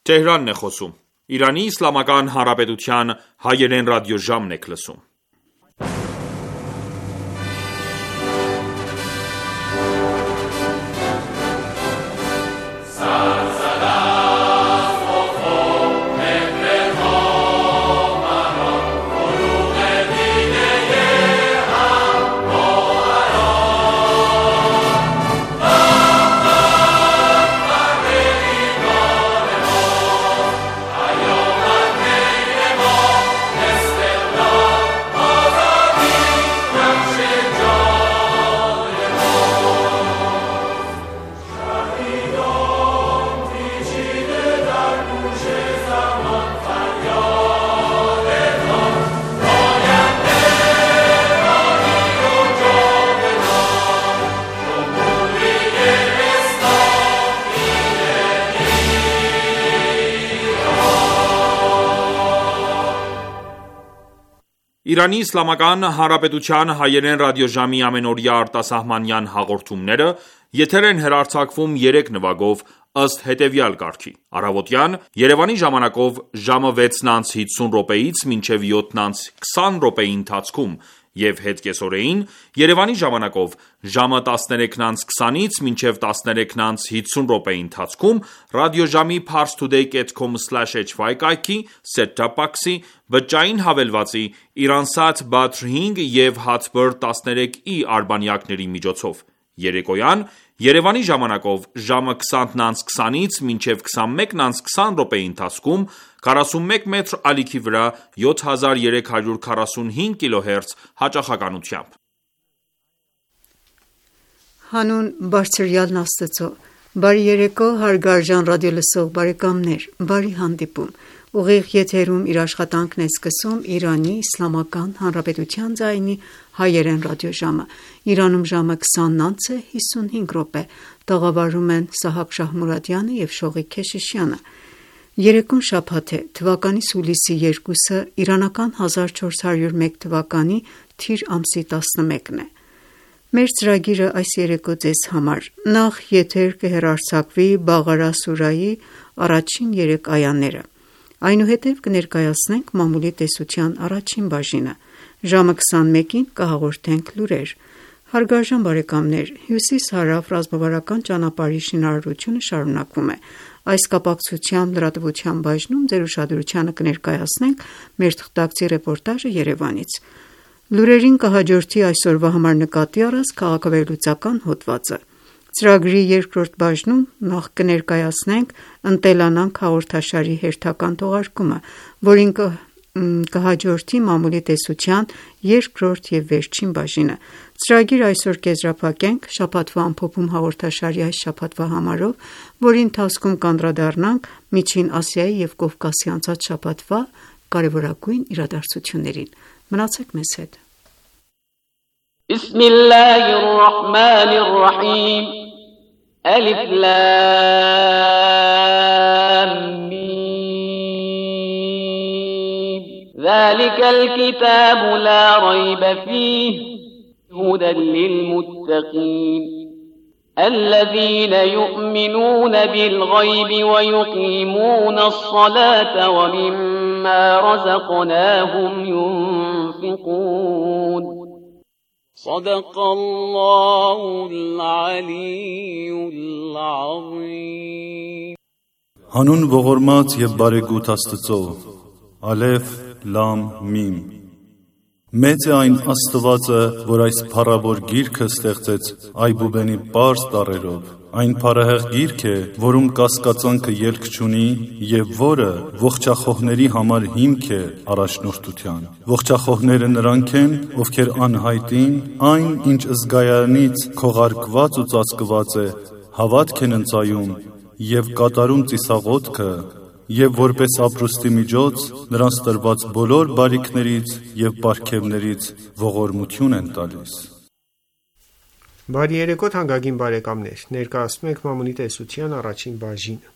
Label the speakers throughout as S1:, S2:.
S1: Թեհրանն է խոսում։ Իրանի Իսլամական Հանրապետության հայերեն ռադիոժամն եք լսում։ Իրանի Իսլամական Հանրապետության հայերեն ռադիոժամի ամենօրյա արտասահմանյան հաղորդումները եթեր են հեռարձակվում 3 նվագով ըստ հետևյալ կարգի. Առավոտյան Երևանի ժամանակով ժամը 6:50-ից մինչև 7:20 րոպեի ընթացքում և հետկեսօրեին Երևանի ժամանակով ժամը 13:20-ից մինչև 13:50 րոպեի ընթացքում ռադիոժամի parstoday.com/hy կայքի, set-top box-ի, բջջային հավելվածի, Iransat Badr 5 և Hatbird 13i արբանյակների միջոցով։ Երեկոյան Երևանի ժամանակով ժամը 20:20-ից մինչև 21:20 րոպեի ընթացքում 41 մետր ալիքի վրա 7345 kHz հաճախականությամբ։
S2: Հանուն Բարձրյալն Աստծո, բարի երեկո հարգարժան ռադիոլսող բարեկամներ, բարի հանդիպում։ Ուղիղ եթերում իր աշխատանքն է սկսում Իրանի Իսլամական Հանրապետության ձայնի հայերեն ռադիոժամը։ Իրանում ժամը 20:55 է։ Տաղավարում են Սահակ Շահմուրադյանը և Շողիկ Քեշիշյանը։ Երեկոն շաբաթ է, թվականի հուլիսի 2-ը, իրանական 1401 թվականի թիր ամսի 11-ն է։ Մեր ծրագիրը այս երեկո ձեզ համար նախ եթեր կհեռարձակվի Բաղարա սուրայի առաջին 3 այաները։ Այնուհետև կներկայացնենք մամուլի տեսության առաջին բաժինը։ Ժամը 21-ին կհաղորդենք լուրեր։ Հարգարժան բարեկամներ, Հյուսիս-Հարավ ռազմավարական ճանապարհի շինարարությունը շարունակվում է։ Այս կապակցությամբ լրատվության բաժնում ձեր ուշադրությանը կներկայացնենք մեր թղթակցի ռեպորտաժը Երևանից։ Լուրերին կհաջորդի այսօրվա համար նկատի առած քաղաքավերլուծական հոդվածը։ Ծրագրի երկրորդ բաժնում նախ կներկայացնենք «Ընտելանանք» հաղորդաշարի հերթական թողարկումը, որին կհաջորդի մամուլի տեսության երկրորդ և վերջին բաժինը։ Ծրագիրը այսօր կեզրափակենք շաբաթվա ամփոփում հաղորդաշարի այս շաբաթվա համարով, որի ընթացքում կանդրադառնանք Միջին Ասիայի և Կովկասի անցած շաբաթվա կարևորագույն իրադարձություններին։ Մնացեք մեզ հետ։
S3: Բիսմիլլահիռռահմանիռռահիմ Ալիֆ լամ միմ Զալիկալ կիտաբու լա ռայբ ֆիհ հուդան լիլմուත්තഖին الذين يؤمنون بالغيب ويقيمون الصلاة ومما رزقناهم ينفقون صدق الله العلي العظيم
S4: Հանուն ողորմած և բարեգութ Աստծո, Ալեֆ, Լամ, Միմ։ Մեծ է այն Աստվածը, որ այս փառավոր գիրքը ստեղծեց այբուբենի պարզ տառերով։ Այն փառահեղ գիրք է, որում կասկածանքը ելք չունի և որը ողջախոհների համար հիմք է առաջնորդության։ Ողջախոհները նրանք են, ովքեր անհայտին, այն ինչ զգայանից քողարկված ու ծածկված է, հավատք են ընծայում և կատարում ծիսաղոթքը, և որպես ապրուստի միջոց նրանց տրված բոլոր բարիքներից և պարգևներից ողորմություն են տալիս։
S5: Բարի երեկո թանկագին բարեկամներ, ներկայացնում ենք մամուլի տեսության առաջին բաժինը։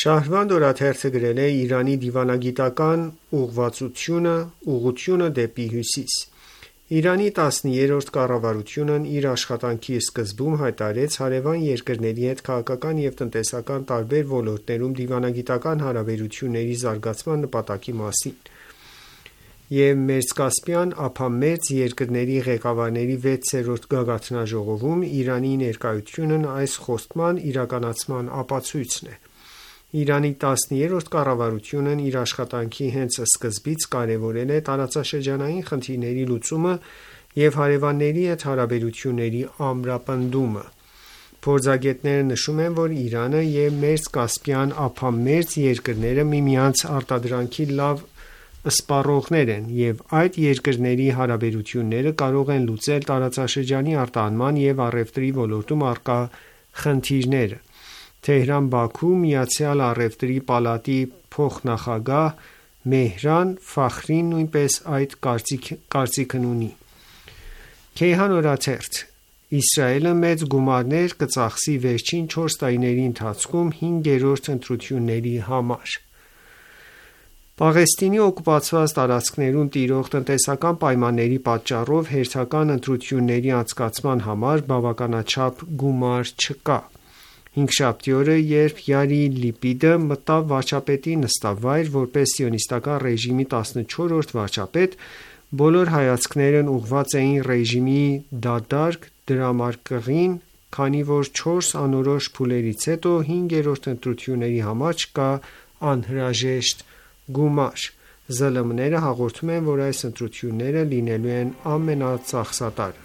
S5: Շահրվանդ օրաթերթը գրել է Իրանի դիվանագիտական ուղղությունը դեպի հյուսիս։ Իրանի 10-րդ կառավարությունն իր աշխատանքի սկզբում հայտարարեց հարևան երկրների հետ քաղաքական և տնտեսական տարբեր ոլորտներում դիվանագիտական հարաբերությունների զարգացման նպատակի մասին, և Մերձկասպյան ափամերձ երկրների ղեկավարների 6-րդ գագաթնաժողովում Իրանի ներկայությունն այս խոստման իրականացման ապացույցն է։ Իրանի 10-րդ կառավարությունն իր աշխատանքի հենց սկզբից կարևորել է տարածաշրջանային խնդիրների լուծումը և հարևանների հետ հարաբերությունների ամրապնդումը։ Փորձագետները նշում են, որ Իրանը և Մերձկասպյան ափամերձ երկրները միմյանց արտադրանքի լավ սպառողներ են, և այդ երկրների հարաբերությունները կարող են լուծել տարածաշրջանի արտահանման և առևտրի ոլորտում առկա խնդիրները։ Թեհրան-Բաքու միացյալ առևտրի պալատի փոխնախագահ Մեհրան Ֆախրին նույնպես այդ կարծիքն ունի։ Քեյհան օրաթերթ. Իսրայելը մեծ գումարներ կծախսի վերջին 4 տարիների ընթացքում 5-րդ ընտրությունների համար։ Պաղեստինի օկուպացված տարածքներում տիրող տնտեսական պայմանների պատճառով հերթական ընտրությունների անցկացման համար բավականաչափ գումար չկա։ Հինգշաբթի օրը, երբ Յարի Լիպիդը մտավ վարչապետի նստավայր որպես սիոնիստական ռեժիմի 14-րդ վարչապետ, բոլոր հայացքներն ուղղված էին ռեժիմի դատարկ դրամարկղին, քանի որ 4 անորոշ փուլերից հետո 5-րդ ընտրությունների համար չկա անհրաժեշտ գումար։ ԶԼՄ-ները հաղորդում են, որ այս ընտրությունները լինելու են ամենածախսատարը։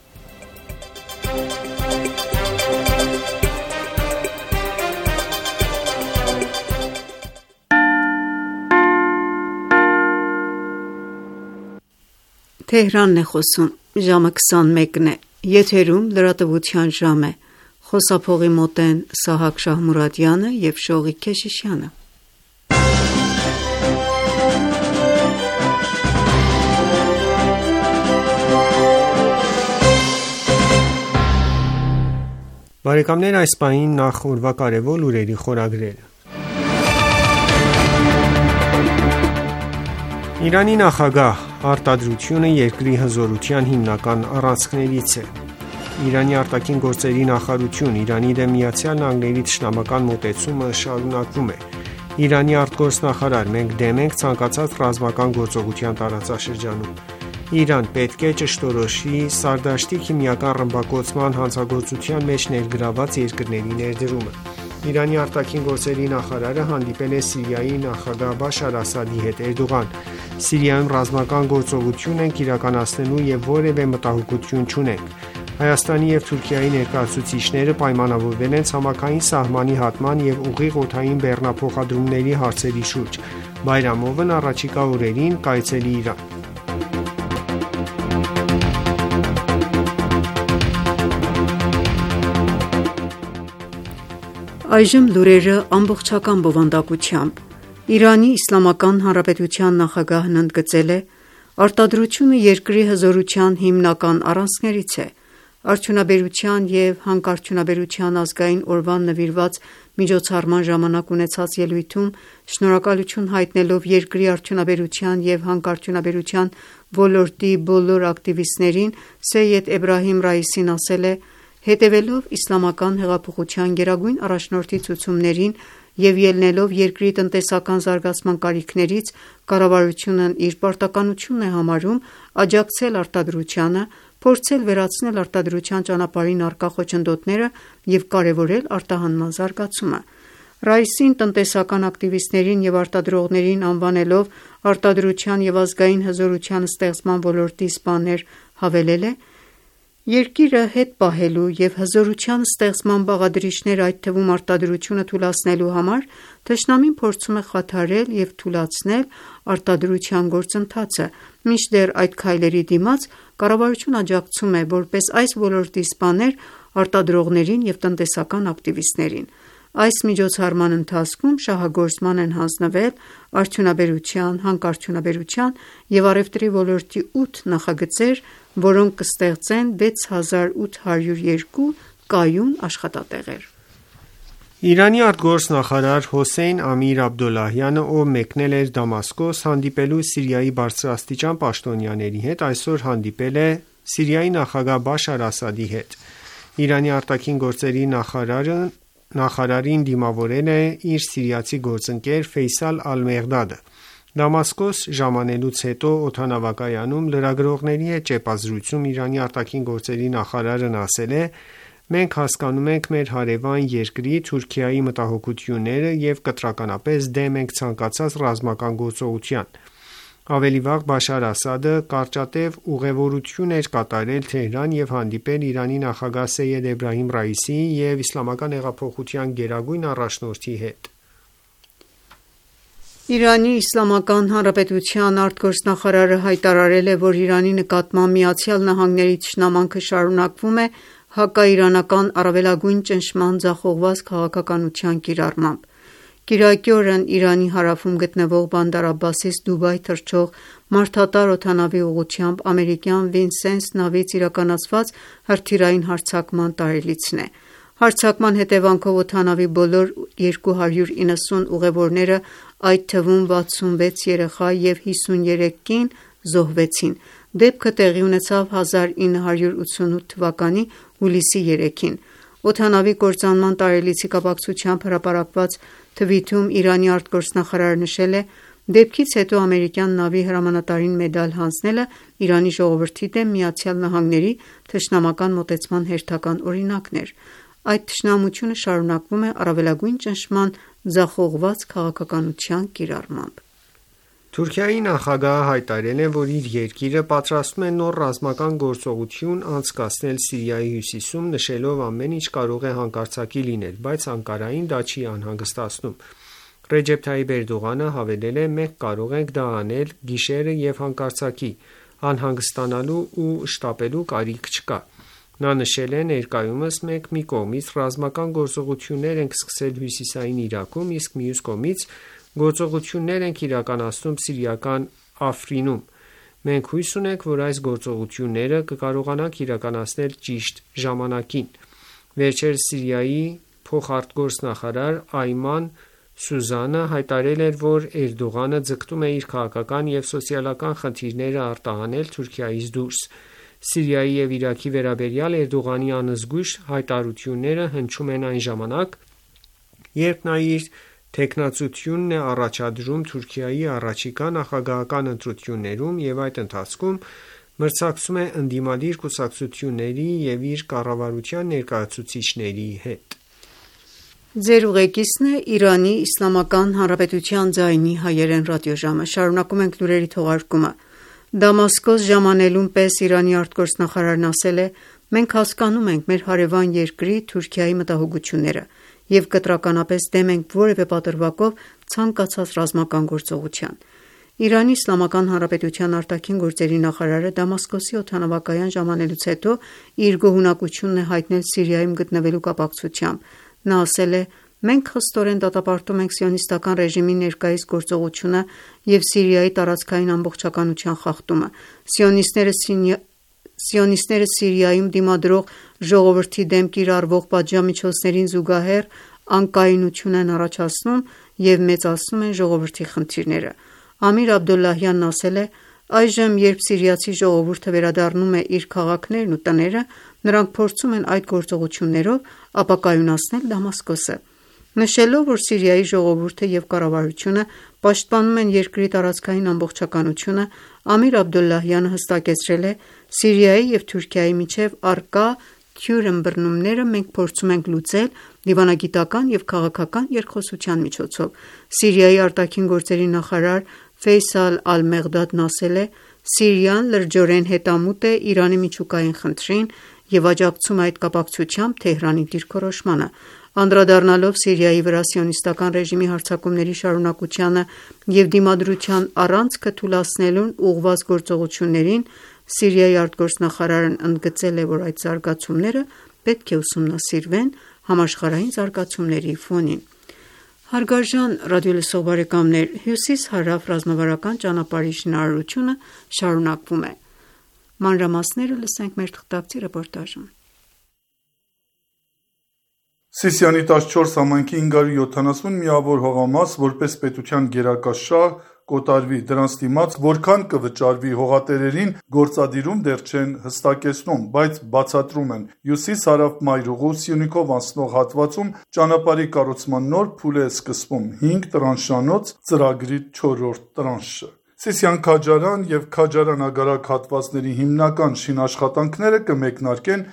S2: Թեհրանն է խոսում, ժամը 21-ն է, եթերում լրատվության ժամ է, խոսափողի մոտ են Սահակ Շահմուրադյանը և Շողիկ Քեշիշյանը։
S5: Բարեկամներ, այս պահին նախ օրվա կարևոր լուրերի խորագրերը։ Իրանի նախագահ. արտադրությունը երկրի հզորության հիմնական առանցքներից է։ Իրանի արտաքին գործերի նախարարություն. Իրանի դեմ ԱՄՆ-ի թշնամական մոտեցումը շարունակվում է։ Իրանի արտգործնախարար. մենք դեմ ենք ցանկացած ռազմական գործողության տարածաշրջանում։ Իրան պետք է ճշտորոշի Սարդաշտի քիմիական ռմբակոծման հանցագործության մեջ ներգրավված երկրների ներդրումը։ Իրանի արտաքին գործերի նախարարը հանդիպել է Սիրիայի նախագահ Բաշար Ասադի հետ։ Էրդողան. Սիրիայում ռազմական գործողություն ենք իրականացնելու և որևէ մտահոգություն չունենք։ Հայաստանի և Թուրքիայի ներկայացուցիչները պայմանավորվել են ցամաքային սահմանի հատման և ուղիղ օդային բեռնափոխադրումների հարցերի շուրջ։ Բայրամովն առաջիկա օրերին կայցելի Իրան։
S2: Այժմ լուրերը ամբողջական բովանդակությամբ։ Իրանի Իսլամական Հանրապետության նախագահն ընդգծել է. արտադրությունը երկրի հզորության հիմնական առանցքներից է։ Արդյունաբերության և հանքարդյունաբերության ազգային օրվան նվիրված միջոցառման ժամանակ ունեցած ելույթում շնորհակալություն հայտնելով երկրի արդյունաբերության և հանքարդյունաբերության ոլորտի բոլոր ակտիվիստներին, Սեյեդ Էբրահիմ Ռայիսին ասել է. հետևելով իսլամական հեղափոխության գերագույն առաջնորդի ցուցումներին և ելնելով երկրի տնտեսական զարգացման կարիքներից, կառավարությունն իր պարտականությունն է համարում աջակցել արտադրությանը, փորձել վերացնել արտադրության ճանապարհին առկա խոչընդոտները և կարևորել արտահանման զարգացումը։ Ռայիսին տնտեսական ակտիվիստներին և արտադրողներին անվանելով արտադրության և ազգային հզորության ստեղծման ոլորտի սպաներ, հավելել է. Երկիրը հետ պահելու և հզորության ստեղծման բաղադրիչներ, այդ թվում արտադրությունը թուլացնելու համար թշնամին փորձում է խաթարել և թուլացնել արտադրության գործընթացը, մինչդեռ այդ քայլերի դիմաց կառավարությունն աջակցում է որպես այս ոլորտի սպաներ արտադրողներին և տնտեսական ակտիվիստներին։ Այս միջոցառման ընթացքում շահագործման են հանձնվել արդյունաբերության, հանքարդյունաբերության և առևտրի ոլորտի 8 նախագծեր, որոնք կստեղծեն 6802 կայուն աշխատատեղեր։
S5: Իրանի արտգործնախարար Հոսեյն Ամիր Աբդոլլահյանը, ով մեկնել էր Դամասկոս հանդիպելու Սիրիայի բարձրաստիճան պաշտոնյաների հետ, այսօր հանդիպել է Սիրիայի նախագահ Բաշար Ասադի հետ։ Իրանի արտաքին գործերի նախարարին դիմավորել է իր սիրիացի գործընկեր Ֆեյսալ Ալ-Մեղդադը։ Դամասկոս ժամանելուց հետո օդանավակայանում լրագրողների հետ ճեպազրույցում Իրանի արտաքին գործերի նախարարն ասել է. «Մենք հասկանում ենք մեր հարևան երկրի Թուրքիայի մտահոգությունները և կտրականապես դեմ ենք ցանկացած ռազմական գործողության»։ Ավելի վաղ Բաշար Ասադը կարճատև ուղևորություն էր կատարել Թեհրան և հանդիպել Իրանի նախագահ Սեյեդ Էբրահիմ Ռայիսիի և Իսլամական հեղափոխության գերագույն առաջնորդի հետ։
S2: Իրանի Իսլամական Հանրապետության արտգործնախարարը հայտարարել է, որ Իրանի նկատմամբ ԱՄՆ-ի թշնամանքը շարունակվում է հակաիրանական առավելագույն ճնշման ձախողված քաղաքականության կիրառմամբ։ Կիրակի օրն Իրանի հարավում գտնվող Բանդար Աբբասից Դուբայ թռչող մարդատար օդանավի ուղղությամբ ամերիկյան Վինսենս նավից իրականացված հրթիռային հարձակման տարելիցն է։ Հարձակման հետևանքով օդանավի բոլոր 290 ուղևորները, այդ թվում 66 երեխա և 53 կին, զոհվեցին։ Դեպքը տեղի ունեցավ 1988 թվականի հուլիսի 3-ին։ Օդանավի կործանման տարելիցի կապակցությամբ հրապարակված թվիթում Իրանի արտգործնախարարը նշել է. «Դեպքից հետո ամերիկյան նավի հրամանատարին մեդալ հանձնելը Իրանի ժողովրդի դեմ ԱՄՆ-ի թշնամական մոտեցման հերթական օրինակն էր։ Այդ թշնամությունը շարունակվում է առավելագույն ճնշման ձախողված քաղաքականության կիրառմամբ»։
S5: Թուրքիայի նախագահը հայտարարել է, որ իր երկիրը պատրաստվում է նոր ռազմական գործողություն անցկացնել Սիրիայի հյուսիսում, նշելով ամեն ինչ կարող է հանկարծակի լինել, բայց Անկարային դա չի անհանգստացնում։ Ռեջեփ Թայիփ Էրդողանը հավելել է. «Մենք կարող ենք դա անել գիշերը և հանկարծակի, անհանգստանալու ու շտապելու կարիք չկա»։ Նա նշել է. «Ներկայումս մենք մի կողմից ռազմական գործողություններ ենք սկսել հյուսիսային Իրաքում, իսկ մյուս կողմից գործողություններ ենք իրականացնում սիրիական Աֆրինում։ Մենք հույս ունենք, որ այս գործողությունները կկարողանանք իրականացնել ճիշտ ժամանակին»։ Վերջերս Սիրիայի փոխարտգործնախարար Այման Սուզանը հայտարարել էր, որ Էրդողանը ձգտում է իր քաղաքական և սոցիալական խնդիրները արտահանել Թուրքիայից դուրս։ Սիրիայի և Իրաքի վերաբերյալ Էրդողանի անզգույշ հայտարարությունները հնչում են այն ժամանակ, երբ նա իր թեկնածությունն է առաջադրում Թուրքիայի առաջիկա նախագահական ընտրություններում և այդ ընթացքում մրցակցում է ընդդիմադիր կուսակցությունների և իր կառավարության ներկայացուցիչների հետ։
S2: Դամասկոս ժամանելուն պես Իրանի արտգործնախարարն ասել է. «Մենք հասկանում ենք մեր հարևան երկրի Թուրքիայի մտահոգությունները և կտրականապես դեմ ենք որևէ պատրվակով ցանկացած ռազմական գործողության»։ Իրանի Իսլամական Հանրապետության արտաքին գործերի նախարարը Դամասկոսի օդանավակայան ժամանելուց հետո իր գոհունակությունն է հայտնել Սիրիայում գտնվելու կապակցությամբ։ Նա ասել է. «Մենք խստորեն դատապարտում ենք սիոնիստական ռեժիմի ներկայիս գործողությունը և Սիրիայի տարածքային ամբողջականության խախտումը։ Սիոնիստները Սիրիայում դիմադրող ժողովրդի դեմ կիրառվող պատժամիջոցներին զուգահեռ անկայունություն են առաջացնում և մեծացնում են ժողովրդի խնդիրները»։ Ամիր Աբդոլլահյանն ասել է. «Այժմ, երբ սիրիացի ժողովուրդը վերադառնում է իր քաղաքներն ու տները, նրանք փորձում են այդ գործողություններով ապակայունացնել Դամասկոսը»։ Նշելով, որ Սիրիայի ժողովուրդը և կառավարությունը պաշտպանում են երկրի տարածքային ամբողջականությունը, Ամիր Աբդոլլահյանը հստակեցրել է. «Սիրիայի և Թուրքիայի միջև առկա թյուր ըմբռնումները մենք փորձում ենք լուծել դիվանագիտական և քաղաքական երկխոսության միջոցով»։ Սիրիայի արտաքին գործերի նախարար Ֆեյսալ Ալ-Մեղդադն ասել է. «Սիրիան լրջորեն հետամուտ է Իրանի միջուկային խնդրին և աջակցում է այդ կապակցությամբ Թեհրանի դիրքորոշմանը»։ Անդրադառնալով Սիրիայի վրա սիոնիստական ռեժիմի հարձակումների շարունակությանը և դիմադրության առանցքը թուլացնելուն ուղղված գործողություններին, Սիրիայի արտգործնախարարն ընդգծել է, որ այդ զարգացումները պետք է ուսումնասիրվեն համաշխարհային զարգացումների ֆոնին։ Հարգարժան ռադիոլսող բարեկամներ, հյուսիս-հարավ ռազմավարական ճանապարհի շինարարությունը շարունակվում է։ Մանրամասները լսենք մեր թղթակցի ռեպորտաժում։
S4: Սիսիանի 14 համայնքի 570 միավոր հողամաս որպես պետության գերակա շահ կոտարվի, դրանց դիմաց որքան կվճարվի հողատերերին գործադիրում դեռ չեն հստակեցնում, բայց բացատրում են հյուսիս-հարավ մայրուղու Սյունիքով անցնող հատվածում ճանապարհի կառուցման նոր փուլ է սկսվում 5 տրանշանոց ծրագրի 4-րդ տրանշը։ Սիսիան-Քաջարան և Քաջարան-Ագարակ հատվածների հիմնական շինաշխատանքները կմեկնարկեն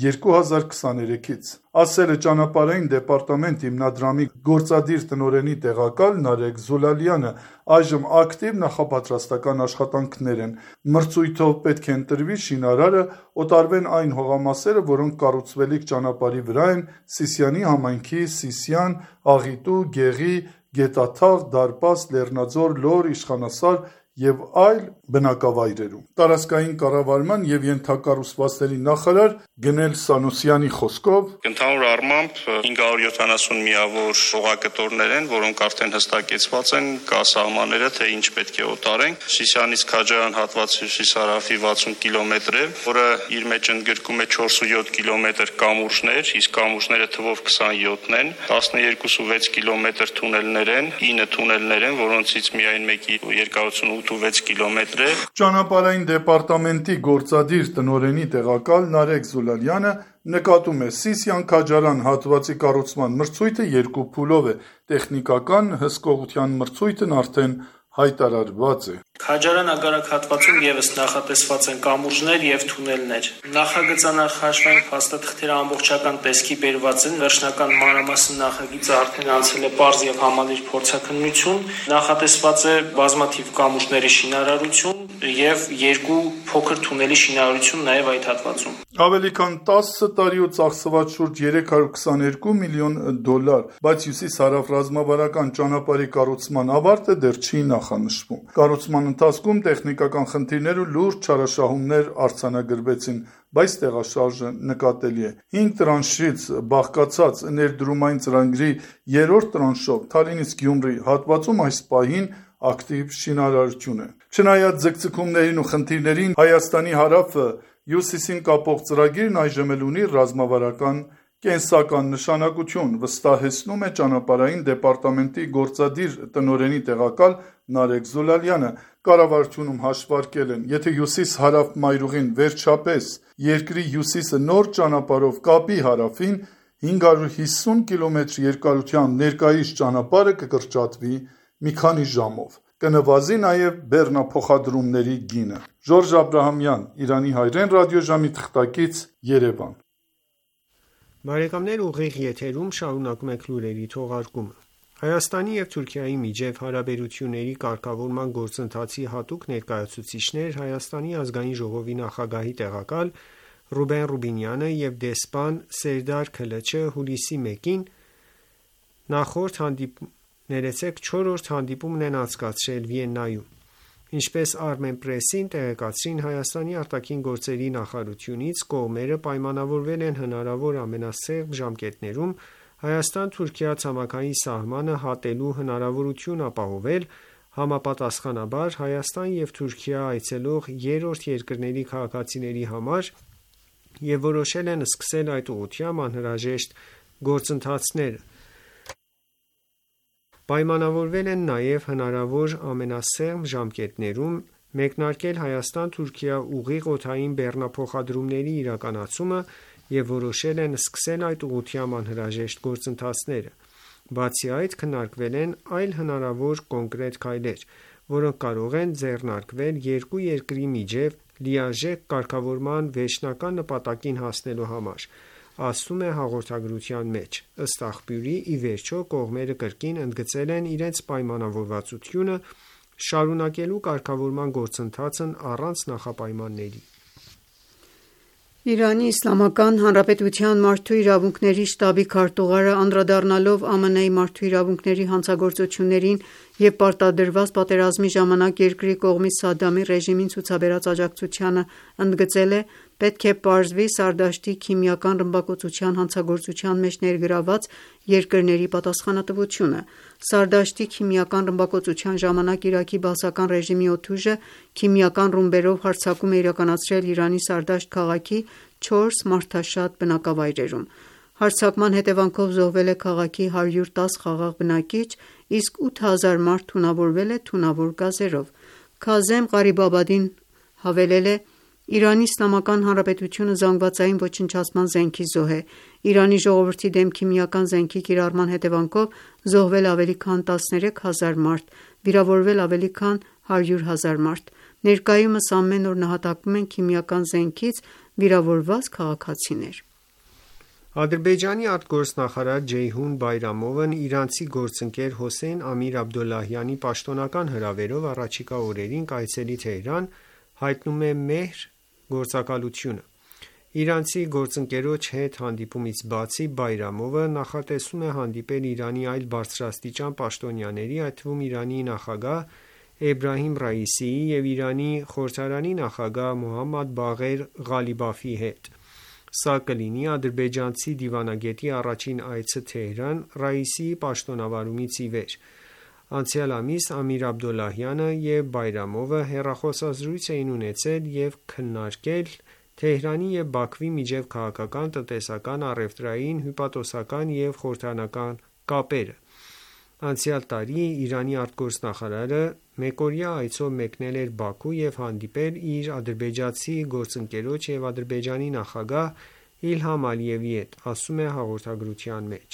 S4: 2023-ից, ասել է Ճանապարհային դեպարտամենտ հիմնադրամի գործադիր տնօրենի տեղակալ Նարեկ Զուլալյանը, այժմ ակտիվ նախապատրաստական աշխատանքներ են, մրցույթով պետք է ընտրվի շինարարը, օտարվեն այն հողամասերը, որոնք կառուցվելիք ճանապարհի վրա են Սիսիանի համայնքի Սիսիան, Աղիտու, Գեղի, Գետաթաղ, Դարպաս, Լեռնաձոր, Լոր, Իշխանասար և այլ բնակավայրերում։ Տարածքային կառավարման և ենթակառուցվածքների նախարար Գնել Սանուսյանի խոսքով
S6: ընդհանուր առմամբ 570 միավոր հողակտորներ են, որոնք արդեն հստակեցված են, կա սահմանները, թե ինչ պետք է օտարենք։ Սիսիանից Քաջարան հատվածը հյուսիս-հարավի 60 կիլոմետր է, որը իր մեջ ընդգրկում է 4.7 կիլոմետր կամուրջներ, իսկ կամուրջները թվով 27-ն են, 12.6 կիլոմետր թունելներ են, 9 թունելներ են, որոնցից միայն մեկի երկարությունը 8.6 կիլոմետր է։
S4: Ճանապարհային դեպարտամենտի գործադիր տնօրենի տեղակալ Նարեկ Զուլալյանը նկատում է Սիսիան-Քաջարան հատվածի կառուցման մրցույթը 2 փուլով է, տեխնիկական հսկողության մրցույթն արդեն հայտարարված է։
S7: Քաջարան-Ագարակ հատվածում ևս նախատեսված են կամուրջներ և թունելներ։ Նախագծանախաշվային փաստաթղթերը ամբողջական տեսքի բերված են, վերջնական մանրամասն նախագիծը արդեն անցել է պարզ և համալիր փորձաքննություն, նախատեսված է բազմաթիվ կամուրջների շինարարություն և 2 փոքր թունելի շինարարություն նաև այդ հատվածում։
S4: Ավելի քան 10 տարի ու ծախսված շուրջ 322 միլիոն դոլար, բայց հյուսիս-հարավ ռազմավարական ճանապարհի կառուցման ավարտը դեռ չի նախանշվում։ Կառուցման ընթացքում տեխնիկական խնդիրներ ու լուրջ չարաշահումներ արձանագրվեցին, բայց տեղաշարժը նկատելի է։ 5 տրանշից բաղկացած ներդրումային ծրագրի 3-րդ տրանշով Թալինից Գյումրի հատվածում այս պահին ակտիվ շինարարություն է։ Չնայած ձգձգումներին ու խնդիրներին, Հայաստանի հարավը հյուսիսին կապող ծրագիրն այժմ էլ ունի ռազմավարական կենսական նշանակություն, վստահեցնում է ճանապարհային դեպարտամենտի գործադիր տնօրենի տեղակալ Նարեկ Զուլալյանը։ Կառավարությունում հաշվարկել են, եթե հյուսիս-հարավ մայրուղին վերջապես երկրի հյուսիսը նոր ճանապարհով կապի հարավին, 550 կիլոմետր երկարությամբ ներկայիս ճանապարհը կկրճատվի մի քանի ժամով։ Կնվազի նաև բեռնափոխադրումների գինը։ Ժորժ Աբրահամյան, Իրանի հայրեն ռադիոժամի թղթակից, Երևան։
S5: Բարեկամներ, ուղիղ եթերում շարունակում ենք լուրերի թողարկումը։ Հայաստանի և Թուրքիայի միջև հարաբերությունների կարգավորման գործընթացի հատուկ ներկայացուցիչներ Հայաստանի ազգային ժողովի նախագահի տեղակալ Ռուբեն Ռուբինյանը և դեսպան Սերդար Քլչը հուլիսի 1-ին 4-րդ հանդիպումն են անցկացրել Վիեննայում։ Ինչպես Armenpress-ին տեղեկացրին Հայաստանի արտաքին գործերի նախարարությունից, կողմերը պայմանավորվել են հնարավոր ամենասեղմ ժամկետներում Հայաստան-Թուրքիա ցամաքային սահմանը հատելու հնարավորություն ապահովել, համապատասխանաբար Հայաստան և Թուրքիա այցելող երրորդ երկրների քաղաքացիների համար և որոշել են սկսել այդ ուղղությամբ անհրաժեշտ գործընթացները։ Պայմանավորվել են նաև հնարավոր ամենասեղմ ժամկետներում մեկնարկել Հայաստան-Թուրքիա ուղիղ օդային բեռնափոխադրումների իրականացումը և որոշել են սկսել այդ ուղղությամբ անհրաժեշտ գործընթացները։ Բացի այդ, քննարկվել են այլ հնարավոր կոնկրետ քայլեր, որոնք կարող են ձեռնարկվել երկու երկրի միջև լիարժեք կարգավորման վերջնական նպատակին հասնելու համար, ասվում է հաղորդագրության մեջ։ Ըստ աղբյուրի, ի վերջո կողմերը կրկին ընդգծել են իրենց պայմանավորվածությունը շարունակելու կարգավորման գործընթացն առանց նախապայմանների։
S2: Իրանի Իսլամական Հանրապետության մարդու իրավունքների շտաբի քարտուղարը անդրադառնալով ԱՄՆ-ի մարդու իրավունքների հանցագործություններին և պարտադրված պատերազմի ժամանակ երկրի կողմից Սադամի ռեժիմին ցուցաբերած աջակցությանը, ընդգծել է. «Պետք է պարզվի Սարդաշտի քիմիական ռմբակոծության հանցագործության մեջ ներգրավված երկրների պատասխանատվությունը։ Սարդաշտի քիմիական ռմբակոծության ժամանակ Իրաքի բաասական ռեժիմի օդուժը քիմիական ռումբերով հարձակում է իրականացրել Իրանի Սարդաշտ քաղաքի 4 մարդաշատ բնակավայրերում։ Հարձակման հետևանքով զոհվել է քաղաքի 110 խաղաղ բնակիչ, իսկ 8000 մարդ թունավորվել է թունավոր գազերով։ Քազեմ Ղարիբաբադին հավելել է. «Իրանի Իսլամական Հանրապետությունը զանգվածային ոչնչացման զենքի զոհ է։ Իրանի ժողովրդի դեմ քիմիական զենքի կիրառման հետևանքով զոհվել ավելի քան 13000 մարդ, վիրավորվել ավելի քան 100,000 մարդ։ Ներկայումս ամեն օր նահատակվում են քիմիական զենքից վիրավորված քաղաքացիներ»։
S5: Ադրբեջանի արտգործնախարար Ջեյհուն Բայրամովն իրանցի գործընկեր Հոսեյն Ամիր Աբդոլլահյանի պաշտոնական հրավերով առաջիկա օրերին կայցելի Թեհրան, հայտնում է մեհր գործակալությունը։ Իրանցի գործընկերոջ հետ հանդիպումից բացի Բայրամովը նախատեսում է հանդիպել Իրանի այլ բարձրաստիճան պաշտոնյաների, այդ թվում Իրանի նախագահ Էբրահիմ Ռայիսիի և Իրանի խորհրդարանի նախագահ Մոհամմադ Բաղեր Ղալիբաֆի հետ։ Սա կլինի ադրբեջանցի դիվանագետի առաջին այցը Թեհրան Ռայիսիի պաշտոնավարումից ի վեր։ Անցյալ ամիս Ամիր Աբդոլլահյանը և Բայրամովը հեռախոսազրույց էին ունեցել և քննարկել Թեհրանի և Բաքվի միջև քաղաքական, տնտեսական, առևտրային, հյուպատոսական և խորհրդարանական կապերը։ Անցյալ տարի Իրանի արտգործնախարարը մեկօրյա այցով մեկնել էր Բաքու և հանդիպել իր ադրբեջանցի գործընկերոջ և Ադրբեջանի նախագահ Իլհամ Ալիևի հետ, ասում է հաղորդագրության մեջ։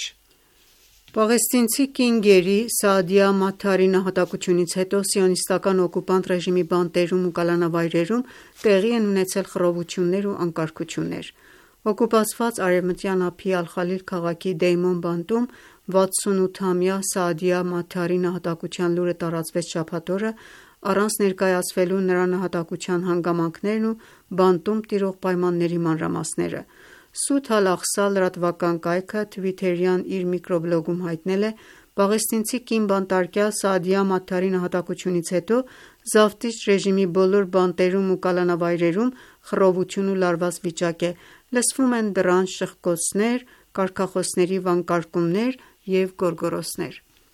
S2: Պաղեստինցի կին գերի Սաադիա Մաթարի նահատակությունից հետո սիոնիստական օկուպանտ ռեժիմի բանտերում ու կալանավայրերում տեղի են ունեցել խռովություններ ու անկարգություններ։ Օկուպացված Արևմտյան ափի Ալ-Խալիլ քաղաքի Դեյմոն բանտում 68-ամյա Սաադիա Մաթարի նահատակության լուրը տարածվեց շաբաթ օրը, առանց ներկայացվելու նրա նահատակության հանգամանքներն ու բանտում տիրող պայմանների մանրամասները։ Սութ Ալ-Աղսա լրատվական կայքը թվիթերյան իր միկրոբլոգում հայտնել է. «Պաղեստինցի կին բանտարկյալ Սաադիա Մաթարի նահատակությունից հետո Զավթիչ ռեժիմի բոլոր բանտերում ու կալանավայրերում խռովություն ու լարված վիճակ է, լսվում են դռան շխկոցներ, կարգախոսների վանկարկումներ և գոռգոռոցներ»։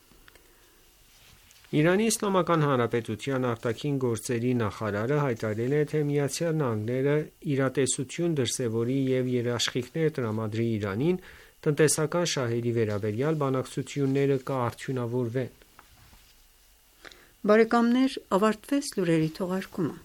S5: Իրանի Իսլամական Հանրապետության արտաքին գործերի նախարարը հայտարարել է, թե ԱՄՆ-ը իրատեսություն դրսևորի և երաշխիքներ տրամադրի Իրանին, տնտեսական շահերի վերաբերյալ բանակցությունները կարդյունավորվեն։
S2: Բարեկամներ, ավարտվեց լուրերի թողարկումը։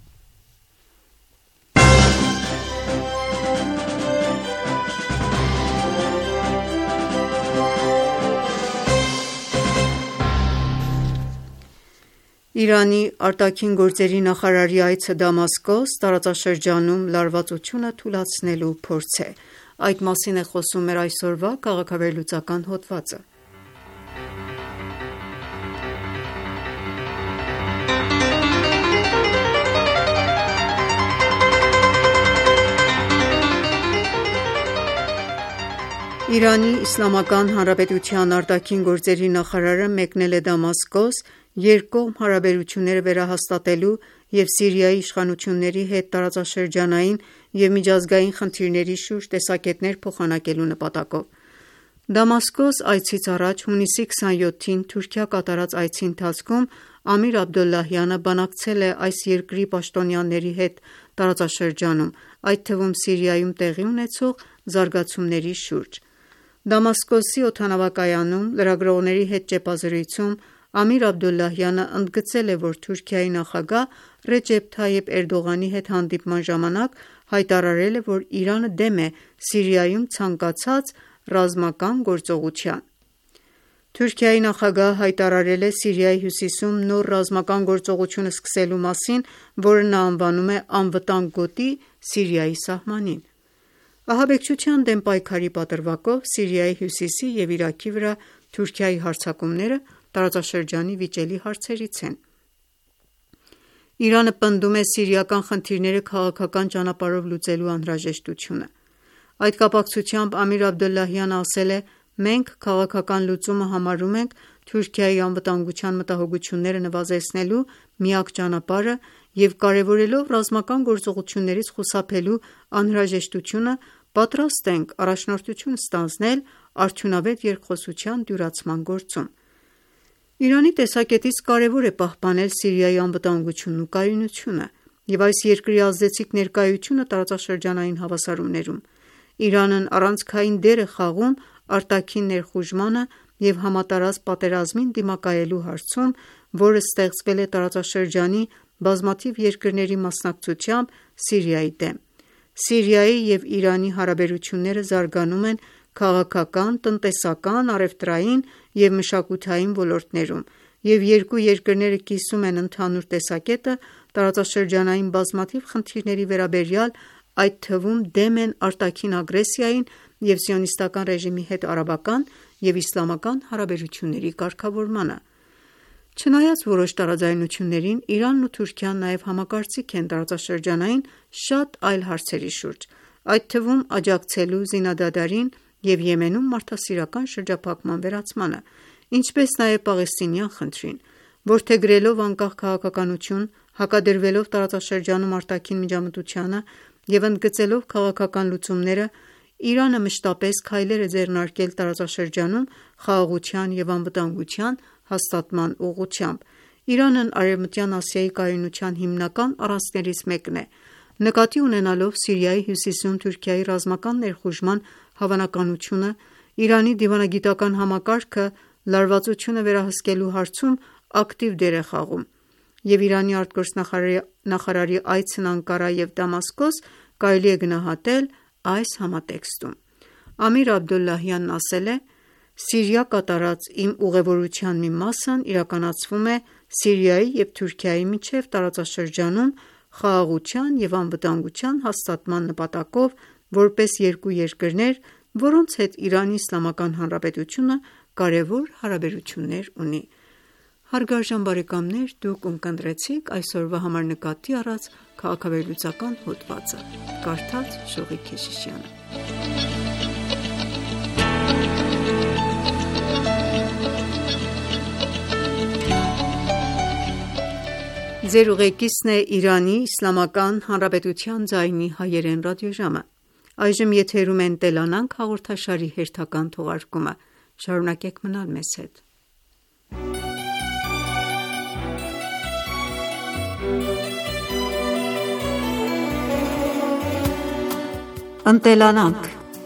S2: Իրանի արտաքին գործերի նախարարի այցը Դամասկոս տարածաշրջանում լարվածությունը թուլացնելու փորձ է։ Այդ մասին է խոսում մեր այսօրվա քաղաքավերլուծական հոդվածը։ Իրանի Իսլամական Հանրապետության արտաքին գործերի նախարարը մեկնել է Դամասկոս երկկողմ հարաբերությունները վերահաստատելու և Սիրիայի իշխանությունների հետ տարածաշրջանային և միջազգային խնդիրների շուրջ տեսակետներ փոխանակելու նպատակով։ Դամասկոս այցից առաջ հունիսի 27-ին Թուրքիա կատարած այցի ընթացքում Ամիր Աբդոլլահյանը բանակցել է այս երկրի պաշտոնյաների հետ տարածաշրջանում, այդ թվում Սիրիայում տեղի ունեցող զարգացումների շուրջ։ Դամասկոսի օդանավակայանում լրագրողների հետ ճեպազրույցում Ամիր Աբդոլլահյանը ընդգծել է, որ Թուրքիայի նախագահ Ռեջեփ Թայիփ Էրդողանի հետ հանդիպման ժամանակ հայտարարել է, որ Իրանը դեմ է Սիրիայում ցանկացած ռազմական գործողության։ Թուրքիայի նախագահը հայտարարել է Սիրիայի հյուսիսում նոր ռազմական գործողություն սկսելու մասին, որը նա անվանում է «անվտանգ գոտի Սիրիայի սահմանին»։ Ահաբեկչության դեմ պայքարի պատրվակով Սիրիայի հյուսիսի և Իրաքի վրա Թուրքիայի հարձակումները տարածաշրջանի վիճելի հարցերից են։ Իրանը պնդում է սիրիական խնդիրները քաղաքական ճանապարհով լուծելու անհրաժեշտությունը։ Այդ կապակցությամբ Ամիր Աբդոլլահյանը ասել է. «Մենք քաղաքական լուծումը համարում ենք Թուրքիայի անվտանգության մտահոգությունները նվազեցնելու միակ ճանապարհը և կարևորելով ռազմական գործողություններից խուսափելու անհրաժեշտությունը, պատրաստ ենք առաջնորդություն ստանձնել արդյունավետ երկխոսության դյուրացման գործում»։ Իրանի տեսակետից կարևոր է պահպանել Սիրիայի անվտանգությունն ու կայունությունը և այս երկրի ազդեցիկ ներկայությունը տարածաշրջանային հավասարումներում։ Իրանն առանցքային դեր է խաղում արտաքին ներխուժմանը և համատարած պատերազմին դիմակայելու հարցում, որը ստեղծվել է տարածաշրջանի բազմաթիվ երկրների մասնակցությամբ Սիրիայի դեմ: Սիրիայի և Իրանի հարաբերությունները զարգանում են քաղաքական, տնտեսական, առևտրային և մշակութային ոլորտներում, և երկու երկրները կիսում են ընդհանուր տեսակետը տարածաշրջանային բազմաթիվ խնդիրների վերաբերյալ, այդ թվում դեմ են արտաքին ագրեսիային և Սիոնիստական ռեժիմի հետ արաբական և իսլամական հարաբերությունների կարգավորմանը: Չնայած որոշ տարաձայնություններին, Իրանն ու Թուրքիան նաև համակարծիք են տարածաշրջանային շատ այլ հարցերի շուրջ, այդ թվում աջակցելու զինադադարին և Եմենում մարդասիրական շրջափակման վերացմանը, ինչպես նաև պաղեստինյան խնդրին: Որդեգրելով անկախ քաղաքականություն, հակադրվելով տարածաշրջանում արտաքին միջամտությանը և ընդգծելով քաղաքական լուծումները, Իրանը մշտապես քայլեր է ձեռնարկել տարածաշրջանում խաղաղության և անվտանգության հաստատման ուղղությամբ: Իրանն Արևմտյան Ասիայի կայունության հիմնական առանցքներից մեկն է: Նկատի ունենալով Սիրիայի հյուսիսում Թուրքիայի ռազմական ներխուժման հավանականությունը, Իրանի դիվանագիտական համակարգը լարվածությունը վերահսկելու հարցում ակտիվ դեր է խաղում, և Իրանի արտգործնախարարի այցն Անկարա և Դամասկոս կարելի է գնահատել այս համատեքստում: Ամիր Աբդոլլահյանն ասել է. «Սիրիա կատարած իմ ուղևորության մի մասն իրականացվում է Սիրիայի և Թուրքիայի միջև տարածաշրջանում խաղաղության և անվտանգության հաստատման նպատակով, որպես երկու երկրներ, որոնց հետ ԻԻՀ-ն կարևոր հարաբերություններ ունի»: Ընտելանանք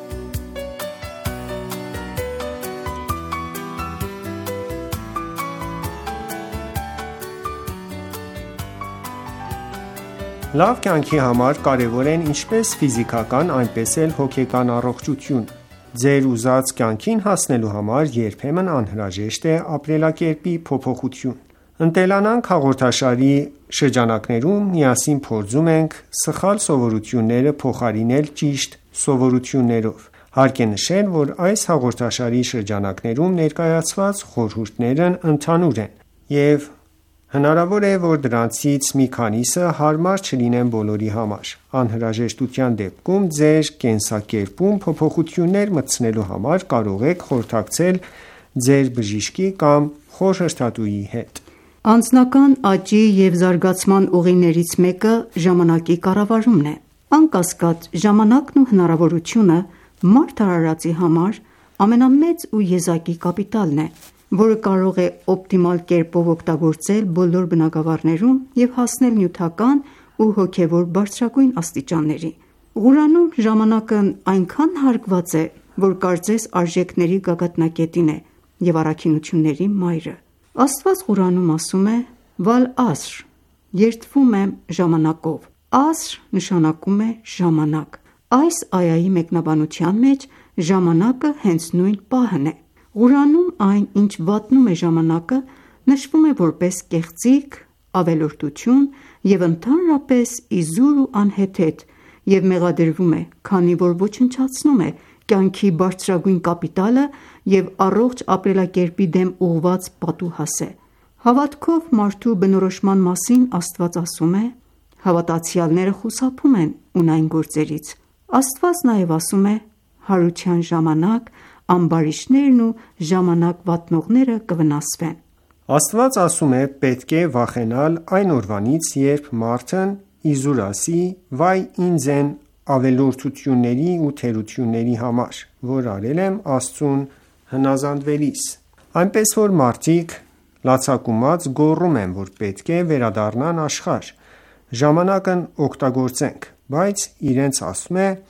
S5: Լավ կյանքի համար կարևոր են ինչպես ֆիզիկական, այնպես էլ հոգեկան առողջությունը: Ձեր ուզած կյանքին հասնելու համար երբեմն անհրաժեշտ է ապրելակերպի փոփոխություն: «Ընտելանանք» հաղորդաշարի շրջանակներում միասին փորձում ենք սխալ սովորությունները փոխարինել ճիշտ սովորություններով: Հարկ է նշել, որ այս հաղորդաշարի շրջանակներում ներկայացված խորհուրդներն ընդհանուր են, և հնարավոր է, որ դրանցից մի քանիսը հարմար չլինեն բոլորի համար: Անհրաժեշտության դեպքում ձեր կենսակերպում փոփոխություններ մտցնելու համար կարող եք խորհրդակցել ձեր բժշկի կամ խորհրդատուի հետ:
S2: Անձնական աճի և զարգացման ուղիներից մեկը ժամանակի կառավարումն է: Անկասկած, ժամանակն ու հնարավորությունը մարդ արարածի համար ամենամեծ ու եզակի կապիտալն է, որը կարող է օպտիմալ կերպով օգտագործել բոլոր բնագավառներում և հասնել նյութական ու հոգևոր բարձրագույն աստիճանների: Ղուրանում ժամանակն այնքան հարգված է, որ կարծես արժեքների գագաթնակետին է և առաքինությունների մայրը: Աստված Ղուրանում ասում է. «Վալ-Ասր. երդվում եմ ժամանակով»: Ասր նշանակում է ժամանակ: Այս այայի մեկնաբանության մեջ ժամանակը հենց նույն պահն է: Ղուրանում այն, ինչ վատնում է ժամանակը, նշվում է որպես կեղծիք, ավելորդություն և ընդհանրապես իզուր ու անհեթեթ և մեղադրվում է, քանի որ ոչնչացնում է կյանքի բարձրագույն կապիտալը և առողջ ապրելակերպի դեմ ուղղված պատուհաս է: Հավատքով մարդու բնորոշման մասին Աստված ասում է. «Հավատացյալները խուսափում են ունայն գործերից»: Աստված նաև ասում է. «Հարության ժամանակ ամբարիշտներն ու ժամանակ վատնողները կվնասվեն»:
S5: Աստված ասում է. պետք է վախենալ այն օրվանից, երբ մարդն իզուր ասի. «Վայ ինձ էն ավելորդությունների ու թերությունների համար, որ արել եմ Աստծուն հնազանդվելիս»: Այնպես որ մարդիկ լացակումած գոռում են, որ պետք է վերադառնան աշխարհ, ժամանակն օգտագործենք, բայց իրենց ասում է.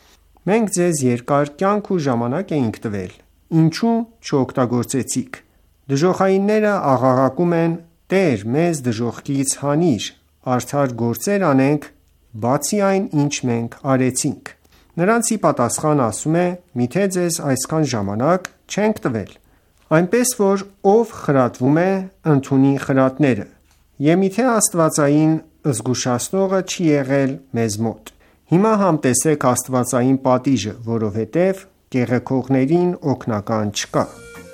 S5: Մենք ձեզ երկար կյանք ու ժամանակ էինք տվել, ինչու չօգտագործեցիք։ Դժոխայինները աղաղակում են. Տեր, մեզ դժոխքից հանիր, արդար գործեր անենք, բացի այն, ինչ մենք արեցինք։ Նրանց ի պատասխան ասում է. Միթե ձեզ այսքան ժամանակ չենք տվել։ Այնպես որ ով խրատվում է, ընդունի խրատները, և միթե աստվածային զգուշացնողը չի եղել մեզ մոտ։ Հիմա համտեսեք աստվածային պատիժը, որովհետև կեղեքողներին օգնական չկա։